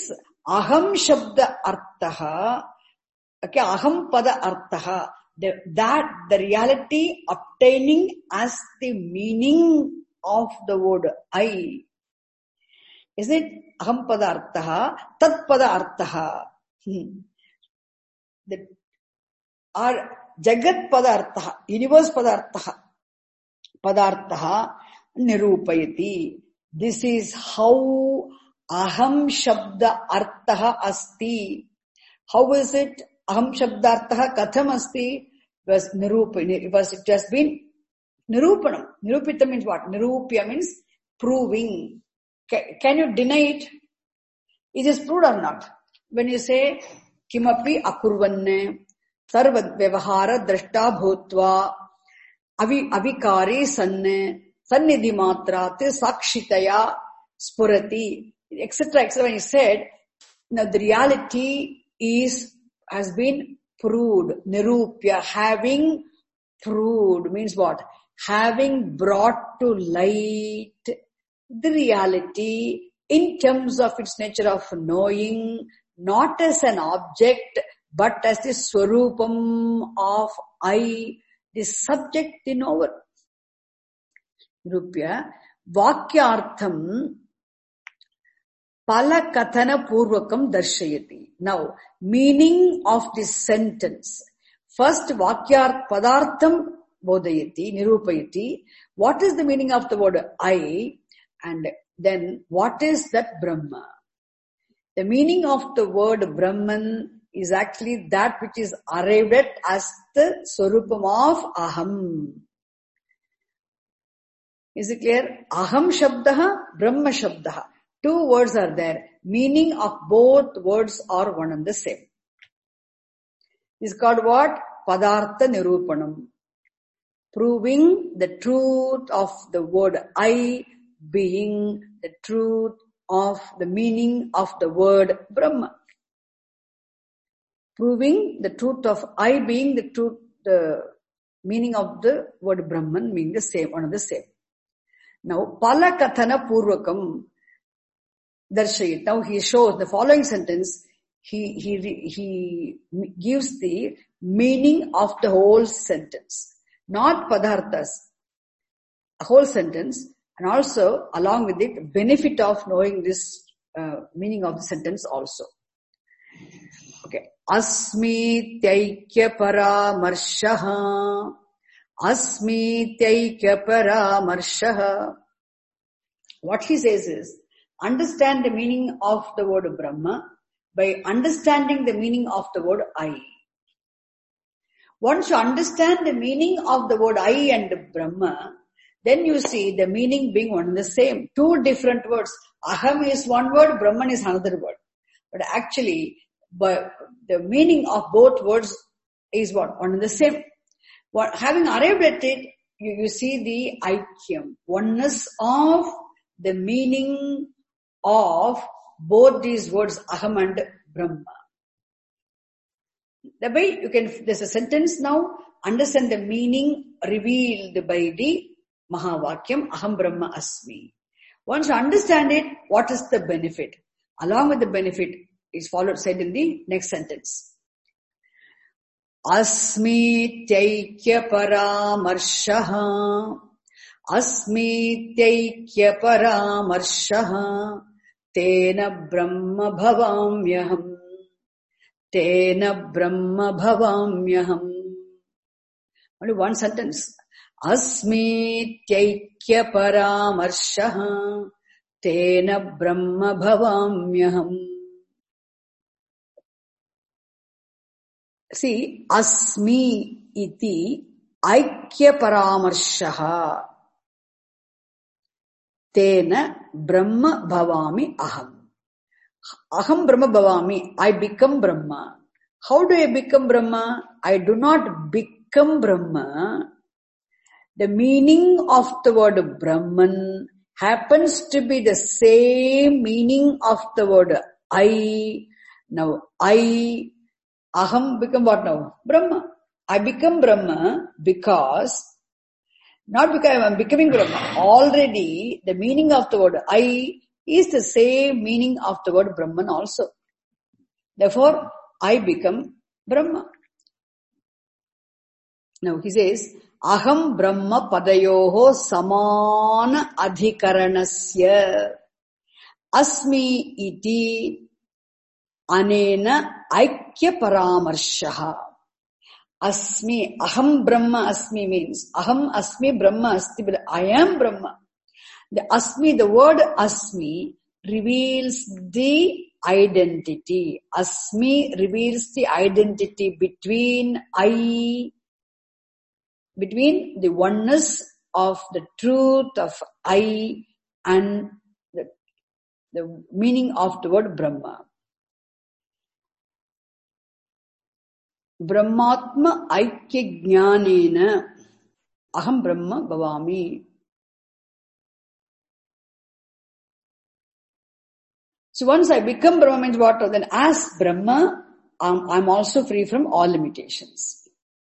S1: aham shabda arthaha, okay, aham pada arthaha, the, that, the reality obtaining as the meaning of the word I. Is it aham pada arthaha, tat pada arthaha? Hmm. The, or jagat pada arthaha, universe pada arthaha, padarthaha nirupayati. This is how aham shabda arthaha asti. How is it? Aham shabda arthaha katham asti? Was nirupani. It was, it has been nirupanam. Nirupita means what? Nirupya means proving. Can, can you deny it? It is proved or not? When you say kimapi akurvanne sarvad vyavahara drashta bhutva avi avikari sanne sannidhi matrate sakshitaya spurati, etc., etc. When he said, now the reality is, has been proved, nirupya, having proved, means what? Having brought to light the reality in terms of its nature of knowing, not as an object, but as the swarupam of I, the subject, the knower. Nirupya, vakyartham palakathana purvakam darshayati. Now, meaning of this sentence. First, vakyart padartham bodhayati, nirupayati. What is the meaning of the word I? And then, what is that Brahma? The meaning of the word Brahman is actually that which is arrived at as the swarupam of aham. Is it clear? Aham shabdaha, Brahma shabdaha. Two words are there. Meaning of both words are one and the same. It's called what? Padartha nirupanam. Proving the truth of the word I being the truth of the meaning of the word Brahma. Proving the truth of I being the truth, the meaning of the word Brahman being the same, one and the same. Now, palakathana purvakam darshayit. Now he shows the following sentence. He, he, he gives the meaning of the whole sentence. Not padarthas. A whole sentence. And also, along with it, benefit of knowing this uh, meaning of the sentence also. Okay. Asmi tyaikya paramarshaha. Asmi tyaikya paramarshaha. What he says is, understand the meaning of the word Brahma by understanding the meaning of the word I. Once you understand the meaning of the word I and Brahma, then you see the meaning being one and the same. Two different words. Aham is one word, Brahman is another word. But actually, but the meaning of both words is what? One and the same. What, having arrived at it, you, you see the aikyam, oneness of the meaning of both these words, Aham and Brahma. The way you can, there's a sentence now, understand the meaning revealed by the Mahavakyam, Aham Brahma Asmi. Once you understand it, what is the benefit? Along with the benefit is followed, said in the next sentence. Asmi tyaikya paramarshaha. Asmi tyaikya paramarshaha. Tena brahma bhavamyaham. Tena brahma bhavamyaham. Only one sentence. Asmi tyaikya paramarshaha. Tena brahma bhavamyaham. See, asmi iti aikya paramarshaha. Tena brahma bhavami aham. Aham brahma bhavami. I become Brahma. How do I become Brahma? I do not become Brahma. The meaning of the word Brahman happens to be the same meaning of the word I. Now, I, Aham become what now? Brahma. I become Brahma because, not because I am becoming Brahma. Already, the meaning of the word I is the same meaning of the word Brahman also. Therefore, I become Brahma. Now he says, Aham Brahma Padayoho Samana Adhikaranasya Asmi iti Anena Aikya Paramarshaha. Asmi, Aham Brahma Asmi means, Aham Asmi Brahma Asti, but I am Brahma. The Asmi, the word Asmi reveals the identity. Asmi reveals the identity between I, between the oneness of the truth of I and the, the meaning of the word Brahma. Brahmatma Aikya Jnanena Aham Brahma Bhavami. So once I become Brahma means what? Then as Brahma, I'm, I'm also free from all limitations.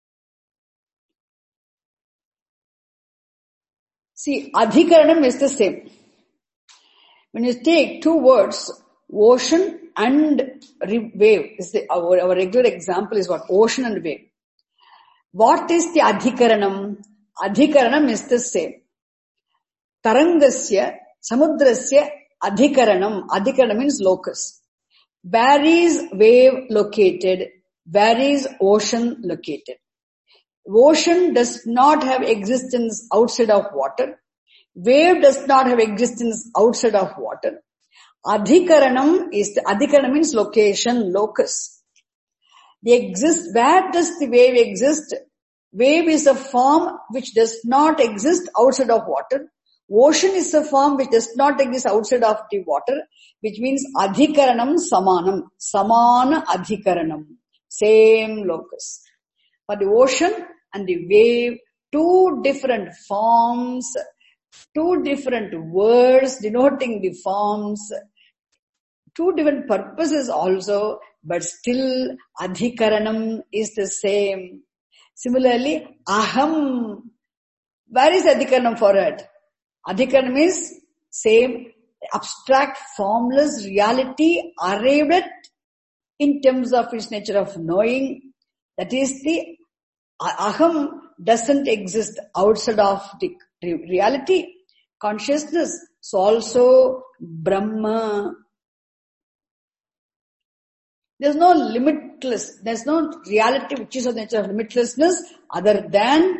S1: See, Adhikaranam is the same. When you take two words, ocean and wave, is the, our, our regular example is what? Ocean and wave. What is the Adhikaranam? Adhikaranam is the same. Tarangasya, Samudrasya, Adhikaranam. Adhikaranam means locus. Where is wave located? Where is ocean located? Ocean does not have existence outside of water. Wave does not have existence outside of water. Adhikaranam is the, Adhikaranam means location, locus. They exist, where does the wave exist? Wave is a form which does not exist outside of water. Ocean is a form which does not exist outside of the water, which means Adhikaranam Samanam. Samana Adhikaranam. Same locus. For the ocean and the wave, two different forms, two different words denoting the forms, two different purposes also, but still Adhikaranam is the same. Similarly, Aham. Where is Adhikaranam for it? Adhikaranam is same abstract, formless reality arrived at in terms of its nature of knowing. That is the Aham doesn't exist outside of the reality, consciousness. So also Brahma. There's no limitless, there's no reality which is of the nature of limitlessness other than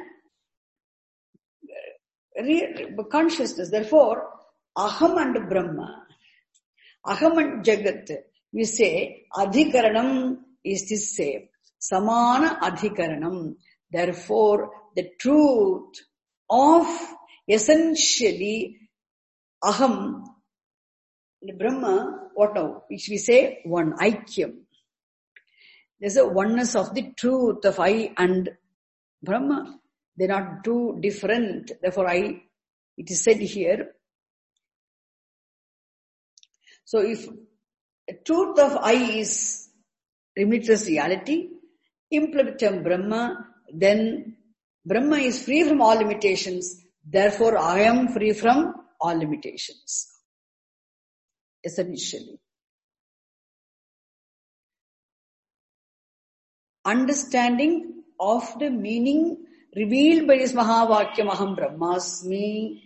S1: consciousness. Therefore, Aham and Brahma, Aham and Jagat, we say Adhikaranam is the same. Samana Adhikaranam. Therefore, the truth of essentially Aham, Brahma, what now? Which we say one, Aikyam. There's a oneness of the truth of I and Brahma. They're not too different. Therefore, I, it is said here. So if the truth of I is limitless reality, implementum Brahma, then Brahma is free from all limitations. Therefore, I am free from all limitations. Essentially. Understanding of the meaning revealed by this Mahavakyam Aham Brahmasmi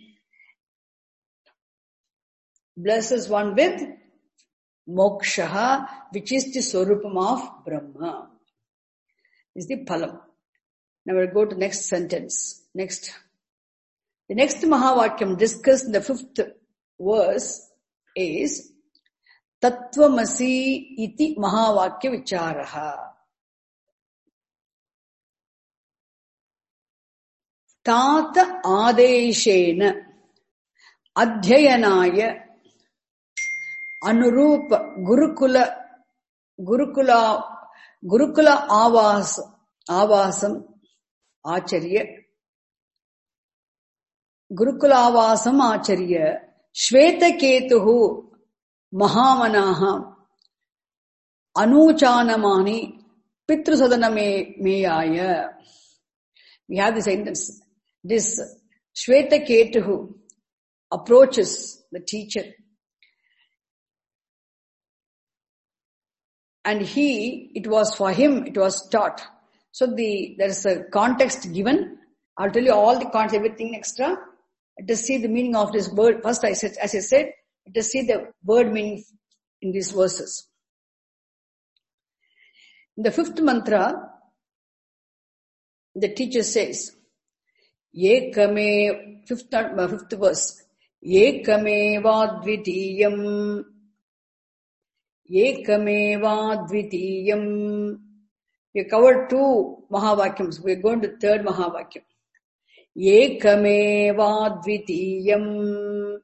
S1: blesses one with moksha, which is the swarupam of Brahma. This is the phalam. Now we'll go to the next sentence. Next. The next Mahavakyam discussed in the fifth verse is Tattvamasi iti Mahavakya Vicharaha. Tata Adeshena Adhyayanaya Anurupa Gurukula Gurukula Gurukula Avas Avasam Acharya Gurukula Avasam Acharya Shveta Ketuhu Mahamanaha Anuchanamani Pitrusadana Meyaya. We have this sentence. This Shveta Ketuhu approaches the teacher. and he, it was for him, it was taught. So the, there is a context given. I'll tell you all the context, everything extra. Let us see the meaning of this word. First I said, as I said, let us see the word meaning in these verses. In the fifth mantra, the teacher says, Ekame, fifth, uh, fifth verse, Ekame vadvitiyam, Ekame vadvitiyam. We covered two Mahavakyams. We are going to third Mahavakyam. Ekame vadvitiyam,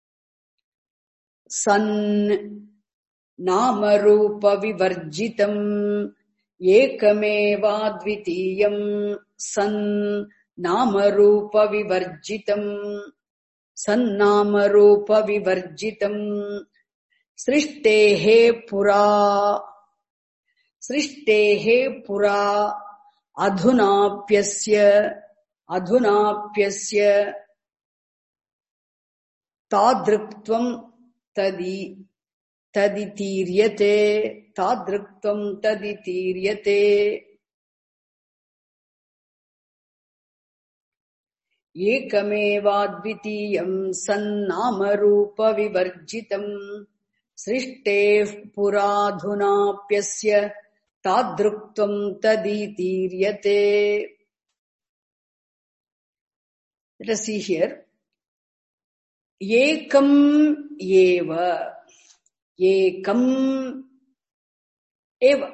S1: san namarupa vivarjitam. Ekame vadvitiyam, san namarupa vivarjitam. San namarupa vivarjitam. Srishtehe pura. Srishtehe pura. Adhunapyasya. Adhunapyasya. Tadriktvam tadi. Taditiryate. Tadriktvam taditiryate. Ekamevadvitiyam sannamarupa vivarjitam. Srishteh puradhunapyasya tadruktvam taditiryate. Let us see here. Ekam eva. Ekam eva.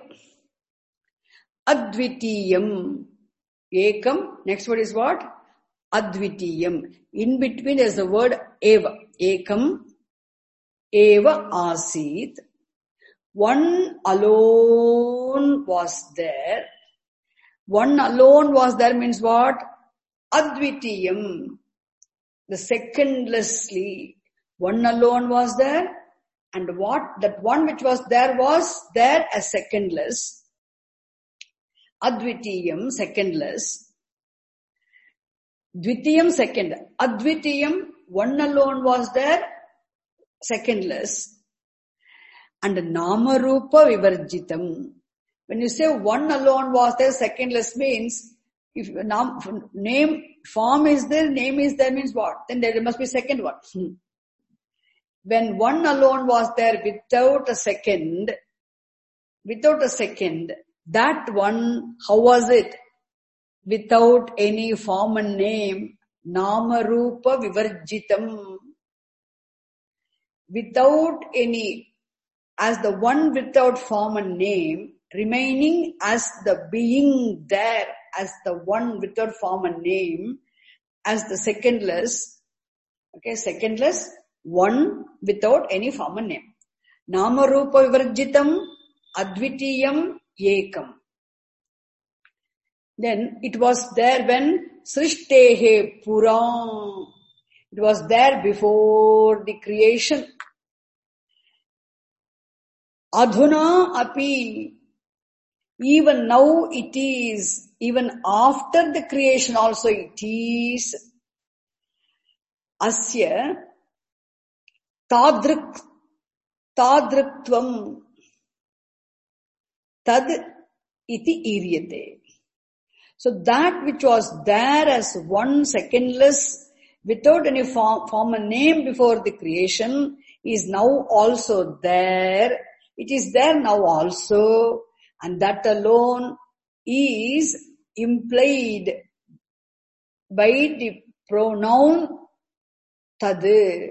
S1: Advitiyam. Ekam. Next word is what? Advitiyam. In between there is the word eva. Ekam eva asit. One alone was there. One alone was there means what? Advitiyam. The secondlessly. One alone was there. And what? That one which was there was there as secondless. Advitiyam, secondless. Dvitiyam, second. Advitiyam, one alone was there, secondless. And Namarupa Vivarjitam. When you say one alone was there, secondless means, if name, form is there, name is there means what? Then there must be second one. Hmm. When one alone was there without a second, without a second, that one, how was it? Without any form and name, Namarupa Vivarjitam. Without any, as the one without form and name, remaining as the being there, as the one without form and name, as the secondless, okay, secondless, one without any form and name. Namarupa Vivarjitam, Advitiyam, Ekam. Then it was there when Srishtehe Pura. It was there before the creation. Adhuna api. Even now it is. Even after the creation also it is. Asya tadrik tadriktvam tad iti iryate. So that which was there as one secondless, without any form, form and name before the creation, is now also there. It is there now also, and that alone is implied by the pronoun tad,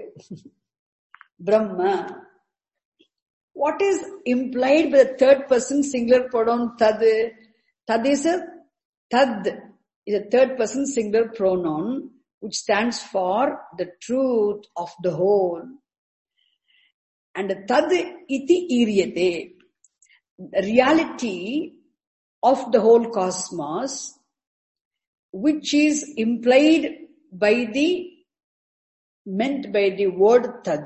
S1: Brahma. What is implied by the third person singular pronoun tad? Tad is a Tad is a third person singular pronoun which stands for the truth of the whole. And tad iti iryate, reality of the whole cosmos, which is implied by the, meant by the word tad.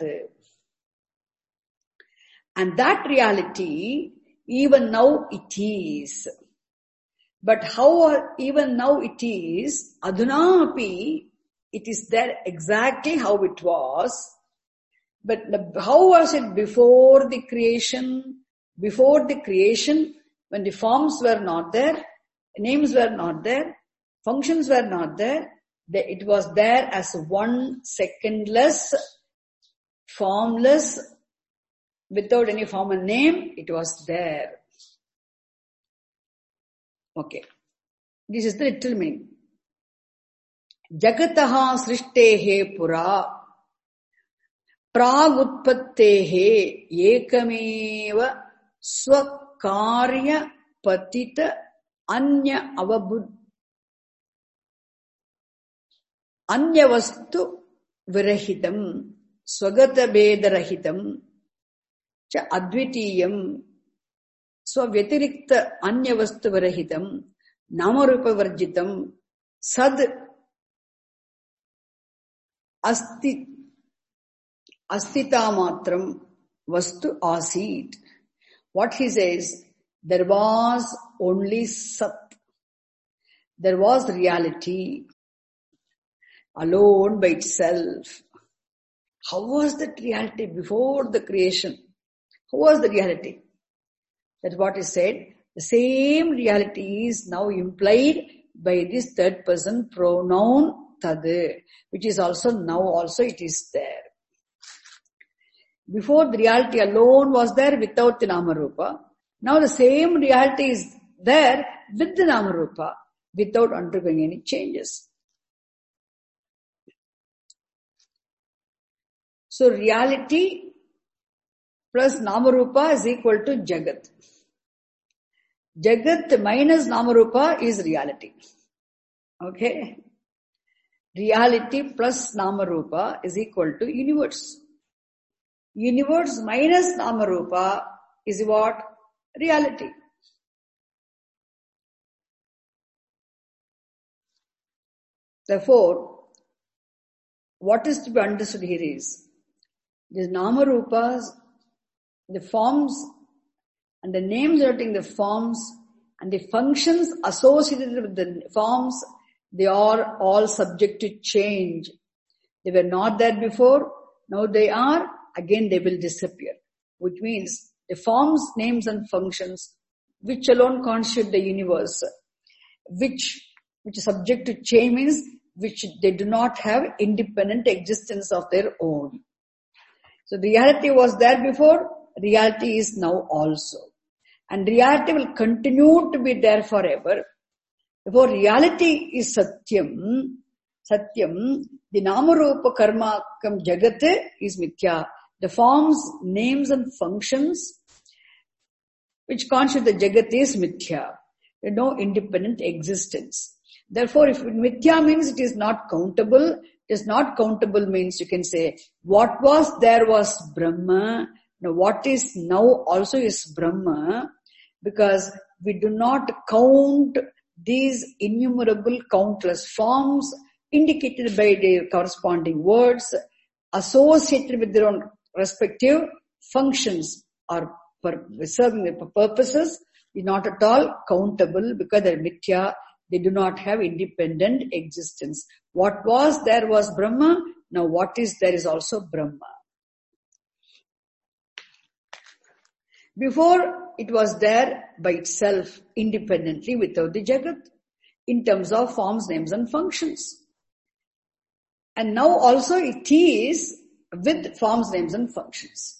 S1: And that reality, even now it is. But how even now it is, adhuna api, it is there exactly how it was. But how was it before the creation? Before the creation, when the forms were not there, names were not there, functions were not there, it was there as one secondless, formless, without any form and name, it was there. Okay. This is the literal meaning. Jagataha srishtehe pura pragutpattehe ekameva swakarya patita anya avabud anya vastu virahitam swagata bedarahitam cha advitiyam swavyatirikta anya vastu virahitam namarupa varjitam sad asti astita matram vastu asit. What he says, there was only Sat. There was reality alone by itself. How was that reality before the creation? How was the reality? That's what is said. The same reality is now implied by this third person pronoun tad, which is also now also it is there. Before the reality alone was there without the Namarupa. Now the same reality is there with the Namarupa without undergoing any changes. So reality plus Namarupa is equal to Jagat. Jagat minus Namarupa is reality. Okay? Reality plus Namarupa is equal to universe. Universe minus Namarupa is what? Reality. Therefore, what is to be understood here is, these Namarupas, the forms and the names denoting the forms and the functions associated with the forms, they are all subject to change. They were not there before, now they are, again they will disappear. Which means the forms, names and functions which alone constitute the universe, which, which is subject to change means which they do not have independent existence of their own. So the reality was there before, reality is now also. And reality will continue to be there forever. Therefore reality is Satyam. Satyam, the Namarupa Karmakam Jagat is Mithya. The forms, names and functions which constitute the Jagat is Mithya. There is no independent existence. Therefore, if Mithya means it is not countable, it is not countable means you can say, what was there was Brahma. Now what is now also is Brahma, because we do not count these innumerable countless forms indicated by the corresponding words associated with their own respective functions or serving the purposes is not at all countable because they are Mithya. They do not have independent existence. What was there was Brahma. Now what is there is also Brahma. Before it was there by itself independently without the Jagat in terms of forms, names and functions. And now also it is with forms, names and functions.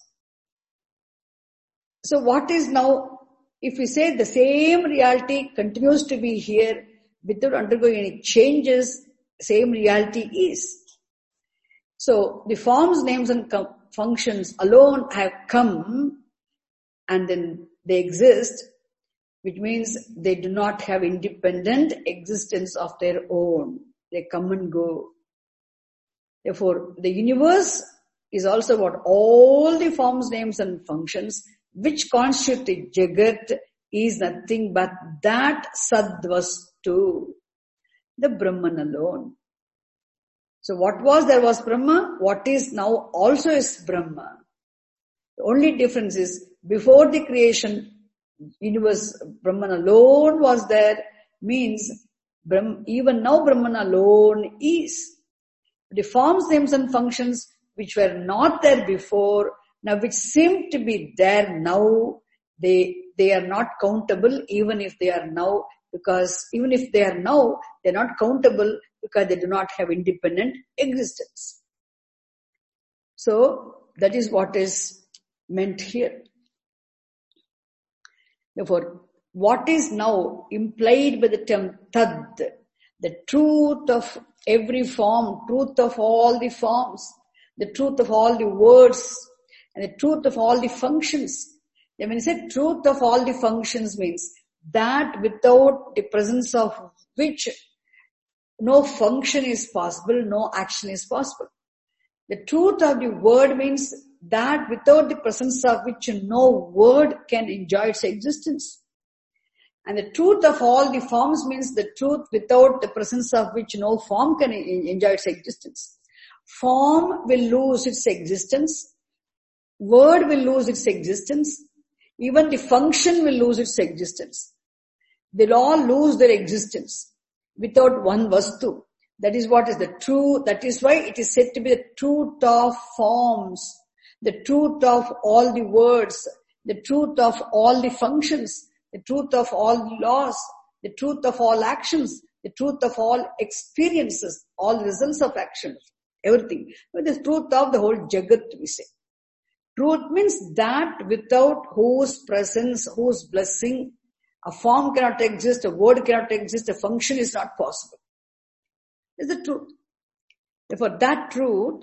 S1: So what is now, if we say the same reality continues to be here without undergoing any changes, same reality is. So the forms, names and com- functions alone have come and then they exist, which means they do not have independent existence of their own. They come and go. Therefore, the universe is also what all the forms, names and functions which constitute the Jagat is nothing but that Sadvastu, the Brahman alone. So what was there was Brahma, what is now also is Brahma. The only difference is before the creation, universe, Brahman alone was there, means Brahm, even now Brahman alone is. The forms, names and functions which were not there before, now which seem to be there now, They, they are not countable even if they are now, because even if they are now, they are not countable because they do not have independent existence. So, that is what is meant here. Therefore, what is now implied by the term tad, the truth of every form, truth of all the forms, the truth of all the words, and the truth of all the functions. When you say truth of all the functions means that without the presence of which no function is possible, no action is possible. The truth of the word means that without the presence of which no word can enjoy its existence. And the truth of all the forms means the truth without the presence of which no form can enjoy its existence. Form will lose its existence. Word will lose its existence. Even the function will lose its existence. They'll all lose their existence without one vastu. That is what is the truth. That is why it is said to be the truth of forms, the truth of all the words, the truth of all the functions, the truth of all the laws, the truth of all actions, the truth of all experiences, all results of actions, everything. But the truth of the whole Jagat, we say. Truth means that without whose presence, whose blessing, a form cannot exist, a word cannot exist, a function is not possible. Is the truth. Therefore, that truth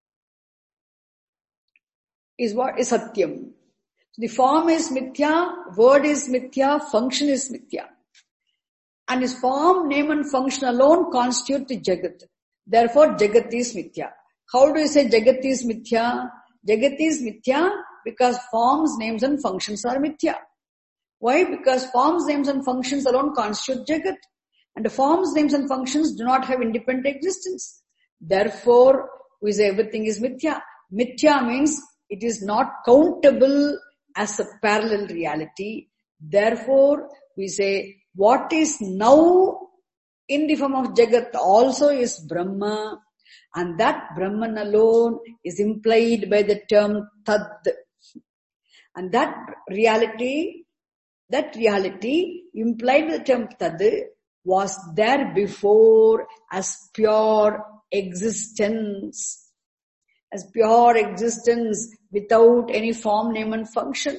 S1: is what is Satyam. So the form is mithya, word is mithya, function is mithya. And his form, name and function alone constitute the Jagat. Therefore, Jagat is mithya. How do you say Jagat is mithya? Jagat is mithya because forms, names and functions are mithya. Why? Because forms, names and functions alone constitute Jagat. And the forms, names and functions do not have independent existence. Therefore, we say everything is mithya. Mithya means it is not countable as a parallel reality. Therefore, we say what is now in the form of Jagat also is Brahma. And that Brahman alone is implied by the term Tad. And that reality, that reality implied by the term Tad was there before as pure existence. As pure existence without any form, name and function.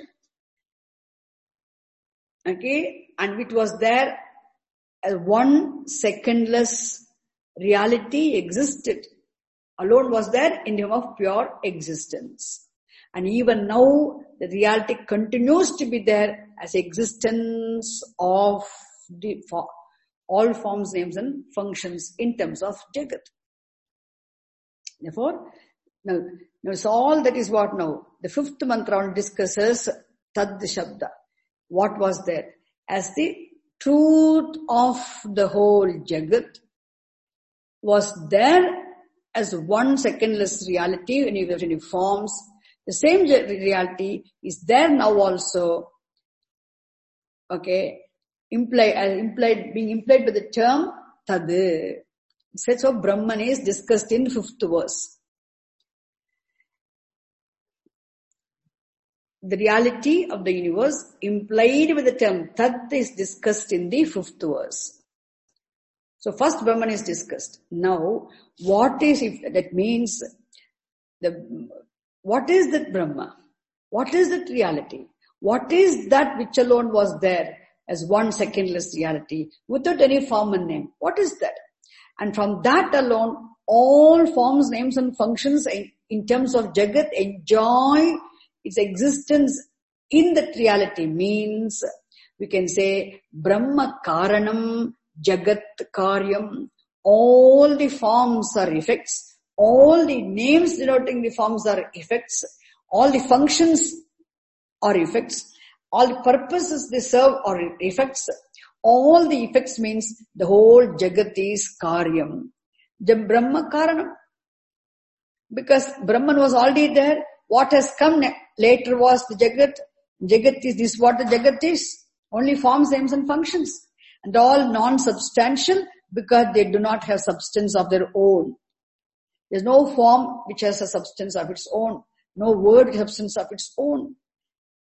S1: Okay? And it was there as one secondless reality existed. Alone was there in the form of pure existence. And even now, the reality continues to be there as existence of the for all forms, names and functions in terms of Jagat. Therefore, now, now it's all that is what now. The fifth mantra discusses Tad Shabda. What was there? As the truth of the whole Jagat was there as one secondless reality in any forms. The same reality is there now also, okay, implied, uh, implied, being implied by the term Tad. So Brahman is discussed in fifth verse. The reality of the universe implied with the term Tad is discussed in the fifth verse. So first Brahman is discussed. Now, what is, if that means, the what is that Brahma? What is that reality? What is that which alone was there as one secondless reality without any form and name? What is that? And from that alone, all forms, names and functions in, in terms of Jagat enjoy its existence in that reality. Means we can say Brahma Karanam Jagat Karyam. All the forms are effects. All the names denoting the forms are effects. All the functions are effects. All the purposes they serve are effects. All the effects means the whole Jagat is Karyam. Brahma Karanam. Because Brahman was already there. What has come later was the Jagat. Jagat is this what the Jagat is. Only forms, names and functions. And all non-substantial because they do not have substance of their own. There is no form which has a substance of its own. No word with substance of its own.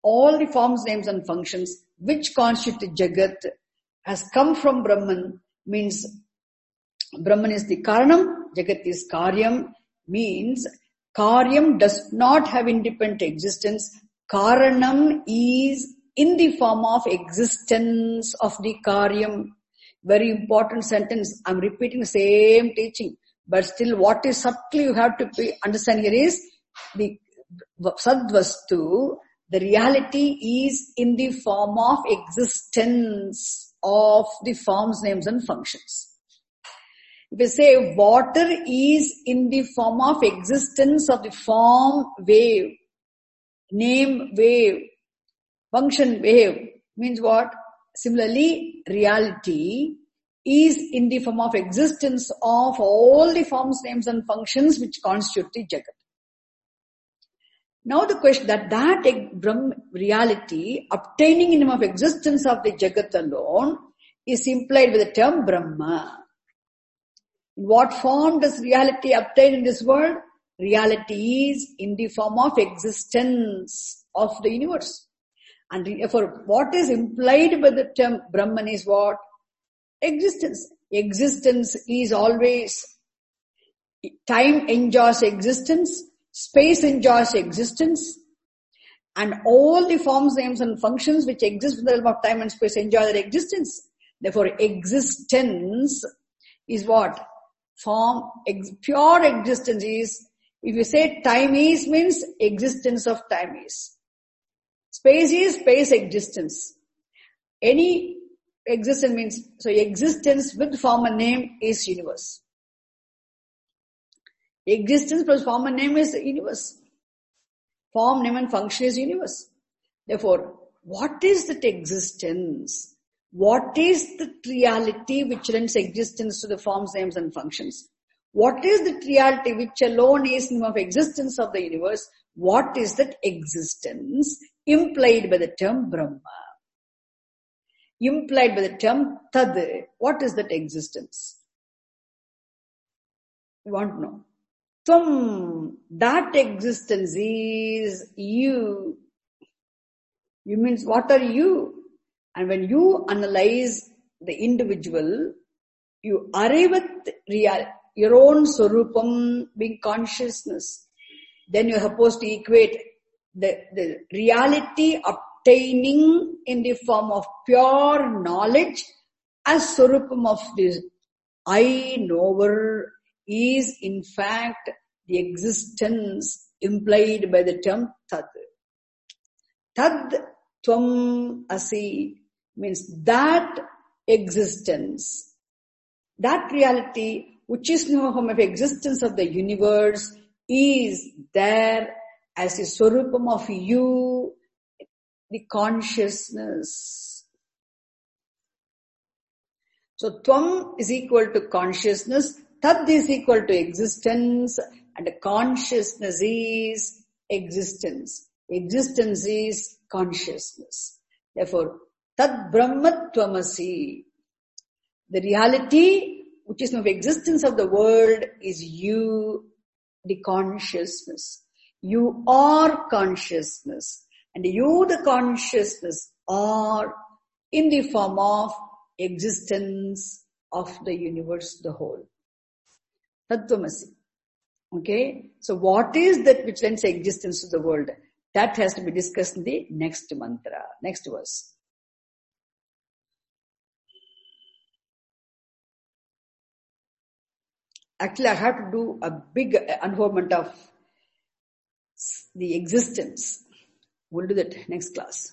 S1: all the forms, names and functions which constitute Jagat has come from Brahman, means Brahman is the Karanam, Jagat is Karyam, means Karyam does not have independent existence. Karanam is in the form of existence of the Karyam. Very important sentence. I'm repeating the same teaching. But still what is subtly you have to be, understand here is the Sadvastu, the reality is in the form of existence of the forms, names and functions. If we say water is in the form of existence of the form wave, name wave, function wave, means what? Similarly, reality is in the form of existence of all the forms, names and functions which constitute the Jagat. Now the question that that Brahm reality obtaining in the form of existence of the Jagat alone is implied with the term Brahma. In what form does reality obtain in this world? Reality is in the form of existence of the universe. And therefore, what is implied by the term Brahman is what? Existence. Existence is always, time enjoys existence, space enjoys existence, and all the forms, names and functions which exist in the realm of time and space enjoy their existence. Therefore, existence is what? Form, ex, pure existence is, if you say time is, means existence of time is. Space is space existence. Any existence means, so existence with form and name is universe. Existence plus form and name is the universe. Form, name and function is universe. Therefore, what is that existence? What is the reality which lends existence to the forms, names and functions? What is the reality which alone is in the of existence of the universe? What is that existence implied by the term Brahma? Implied by the term Tad. What is that existence? You want to know. Tvam, that existence is you. You means what are you? And when you analyze the individual, you arrive at real, your own Swarupam being consciousness. Then you are supposed to equate the, the reality obtaining in the form of pure knowledge as Swarupam of this I knower is in fact the existence implied by the term Tad. Tad Tvam Asi means that existence, that reality which is in the form of existence of the universe is there as a Swarupam of you, the consciousness. So Tvam is equal to consciousness, Tad is equal to existence, and consciousness is existence. Existence is consciousness. Therefore, Tad Brahma Tvamasi. The reality which is of existence of the world is you, the consciousness. You are consciousness. And you, the consciousness, are in the form of existence of the universe, the whole. Tattvamasi. Okay? So what is that which lends existence to the world? That has to be discussed in the next mantra, next verse. Actually, I have to do a big unfoldment of the existence. We'll do that next class.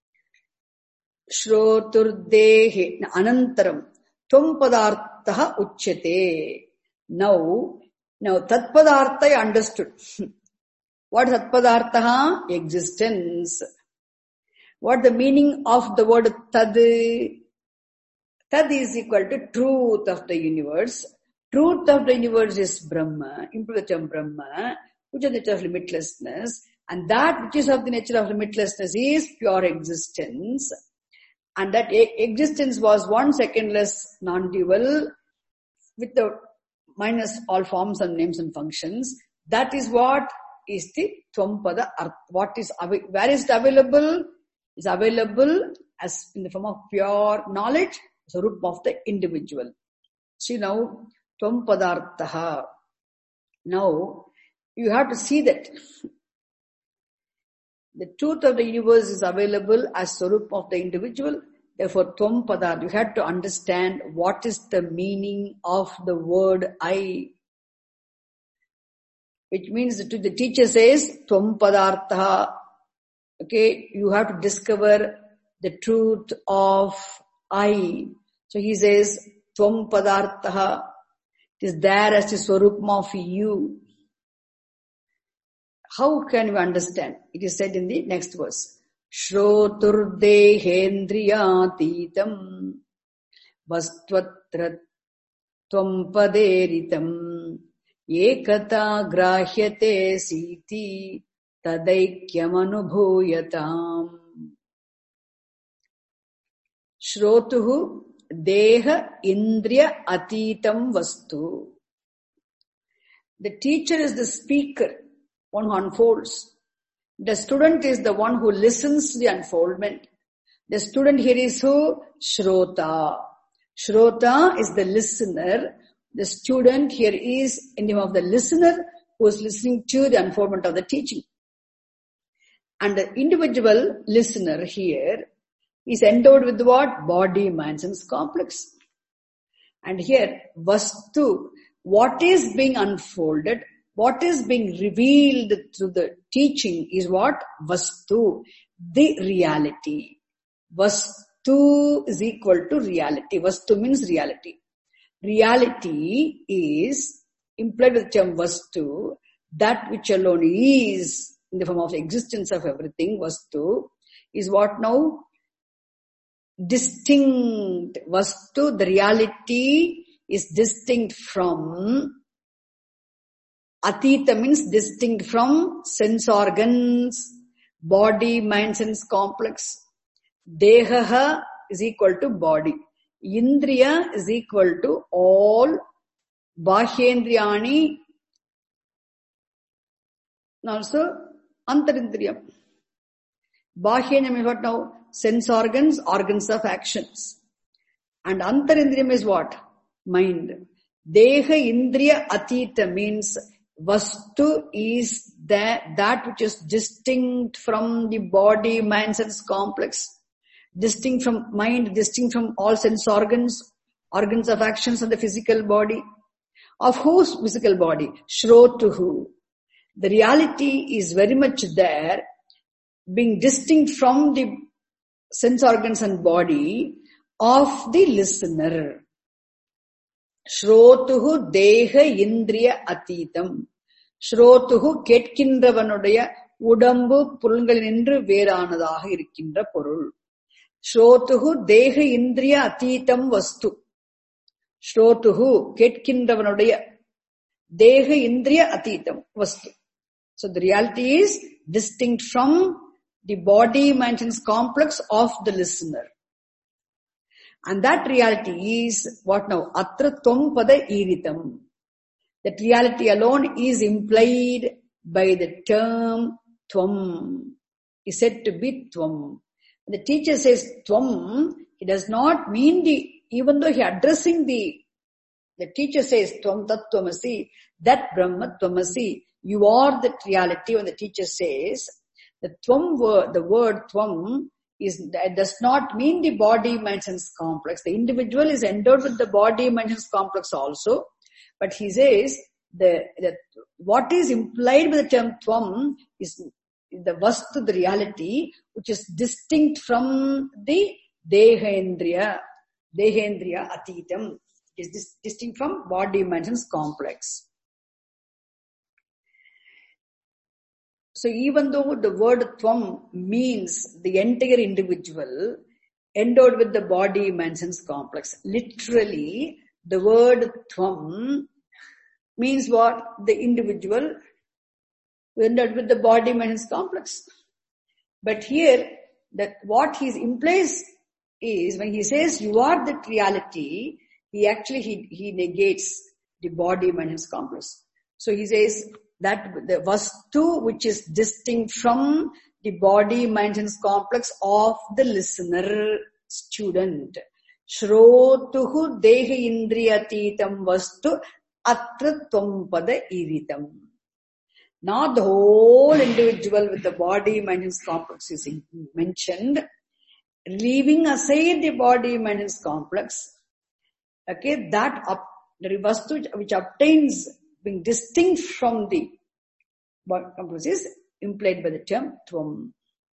S1: Shroturdehe anantaram tvam padartha uchyate. Now, now tat padartha I understood. What is tat padartha? Existence. What the meaning of the word tad? Tad is equal to truth of the universe. Truth of the universe is Brahma, improve the term Brahma, which is the nature of limitlessness, and that which is of the nature of limitlessness is pure existence, and that existence was one secondless, non-dual, with the minus all forms and names and functions. That is what is the Tvam-pada Artha. What is, where is it available? It's available as in the form of pure knowledge, Swarup of the individual. See now, Tvam-padartha. Now, you have to see that the truth of the universe is available as Swarup of the individual. Therefore, Tvam-pada, you have to understand what is the meaning of the word I. Which means that the teacher says, Tvam-padartha. Okay, you have to discover the truth of I. So he says, Tvam-padartha. It is there as the Swarup of you. How can we understand? It is said in the next verse. Shroturdehendriyatitam vastvatra tvam-paderitam ekata grahyate siti tadaikyam-anubhuyatam. Shrotuhu deha indriya atitam vastu. The teacher is the speaker, one who unfolds. The student is the one who listens to the unfoldment. The student here is who? Shrota. Shrota is the listener. The student here is in the name of the listener who is listening to the unfoldment of the teaching. And the individual listener here is endowed with what? Body, mind, sense complex. And here, vastu, what is being unfolded, what is being revealed through the teaching is what? Vastu, the reality. Vastu is equal to reality. Vastu means reality. Reality is implied with the term vastu, that which alone is in the form of the existence of everything. Vastu is what now? Distinct. Vastu, the reality is distinct from. Atita means distinct from sense organs, body, mind, sense complex. Dehaha is equal to body. Indriya is equal to all Bahyendriyani, also Antarindriyam. Bahyendriyam is what now? Sense organs, organs of actions. And Antarindriyam is what? Mind. Deha Indriya Atita means Vastu is that, that which is distinct from the body, mind, sense complex. Distinct from mind, distinct from all sense organs, organs of actions of the physical body. Of whose physical body? Shrotuhu. The reality is very much there, being distinct from the sense organs and body of the listener. Shrotuhu deha indriya atitam. Shrotuhu ketkindravanudaya udambu pulungalinendru veranadaga irukindra porul. Shrotuhu deha indriya atitam vastu. Shrotuhu ketkindravanudaya deha indriya atitam vastu. So the reality is distinct from the body, mind, sense complex of the listener. And that reality is what now? Atra Tvam-pada iritam. That reality alone is implied by the term Tvam. Is said to be Tvam. The teacher says Tvam, he does not mean the, even though he addressing the, the teacher says Tvam Tat Tvamasi, that Brahma Tvamasi, you are that reality. When the teacher says, the Tvam word, the word Tvam, is that does not mean the body, mind, sense complex. The individual is endowed with the body, mind, sense complex also. But he says the, the what is implied by the term Tvam is the vastu, the reality, which is distinct from the Dehendriya, Dehendriya Atitam. Is this distinct from body, mind, sense complex. So even though the word Tvam means the entire individual endowed with the body, mind, sense complex, literally the word Tvam means what? The individual endowed with the body, mind, sense complex. But here, that what he implies is when he says you are that reality, he actually he, he negates the body, mind, sense complex. So he says that the vastu which is distinct from the body, mind and complex of the listener, student. Shrotuhu dehi indriyatitam vastu atra tvam iritam. Not the whole individual with the body, mind and complex is mentioned. Leaving aside the body, mind and complex, okay, that up, the vastu which obtains being distinct from the body complex is implied by the term tvam.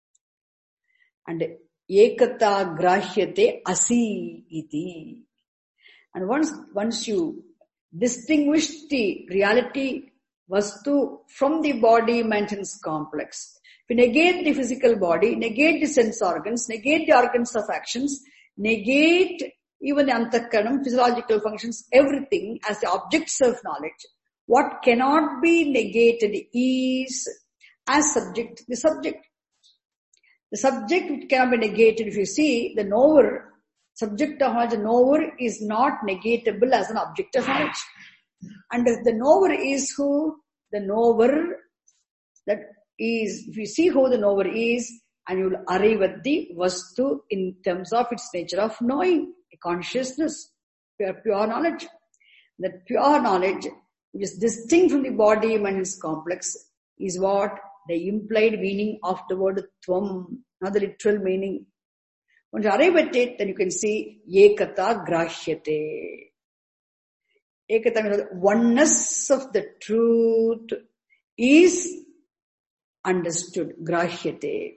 S1: And ekata grahyate asi iti. And once, once you distinguish the reality vastu from the body, mind and complex, if you negate the physical body, negate the sense organs, negate the organs of actions, negate even the antakaranam, physiological functions, everything as the objects of knowledge, what cannot be negated is as subject, the subject. The subject which cannot be negated, if you see, the knower, subject of knowledge, the knower is not negatable as an object of knowledge. And the knower is who? The knower, that is, if you see who the knower is, and you will arrive at the vastu in terms of its nature of knowing, consciousness, pure, pure knowledge. That pure knowledge, which is distinct from the body, mind and complex, is what the implied meaning of the word tvam, not the literal meaning. Once you arrive at it, then you can see ekata grahyate. Ekata means oneness of the truth is understood. Grahyate.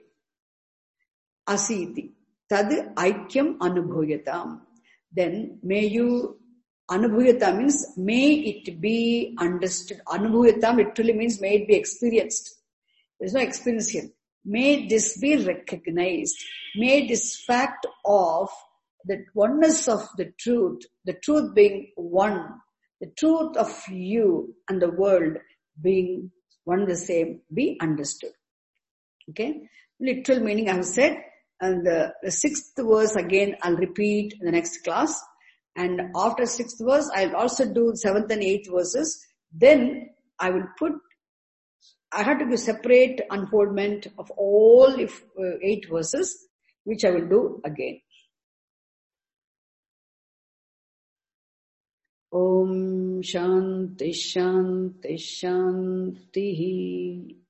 S1: Asiti. Tad aikyam anubhuyatam. Then may you, anubhuyata means may it be understood. Anubhuyatam literally means may it be experienced. There is no experience here. May this be recognized. May this fact of the oneness of the truth, the truth being one, the truth of you and the world being one and the same, be understood. Okay? Literal meaning I have said. And the, the sixth verse again I'll repeat in the next class. And after sixth verse, I'll also do seventh and eighth verses. Then I will put, I have to do separate unfoldment of all if, uh, eight verses, which I will do again. Om Shanti Shanti Shanti.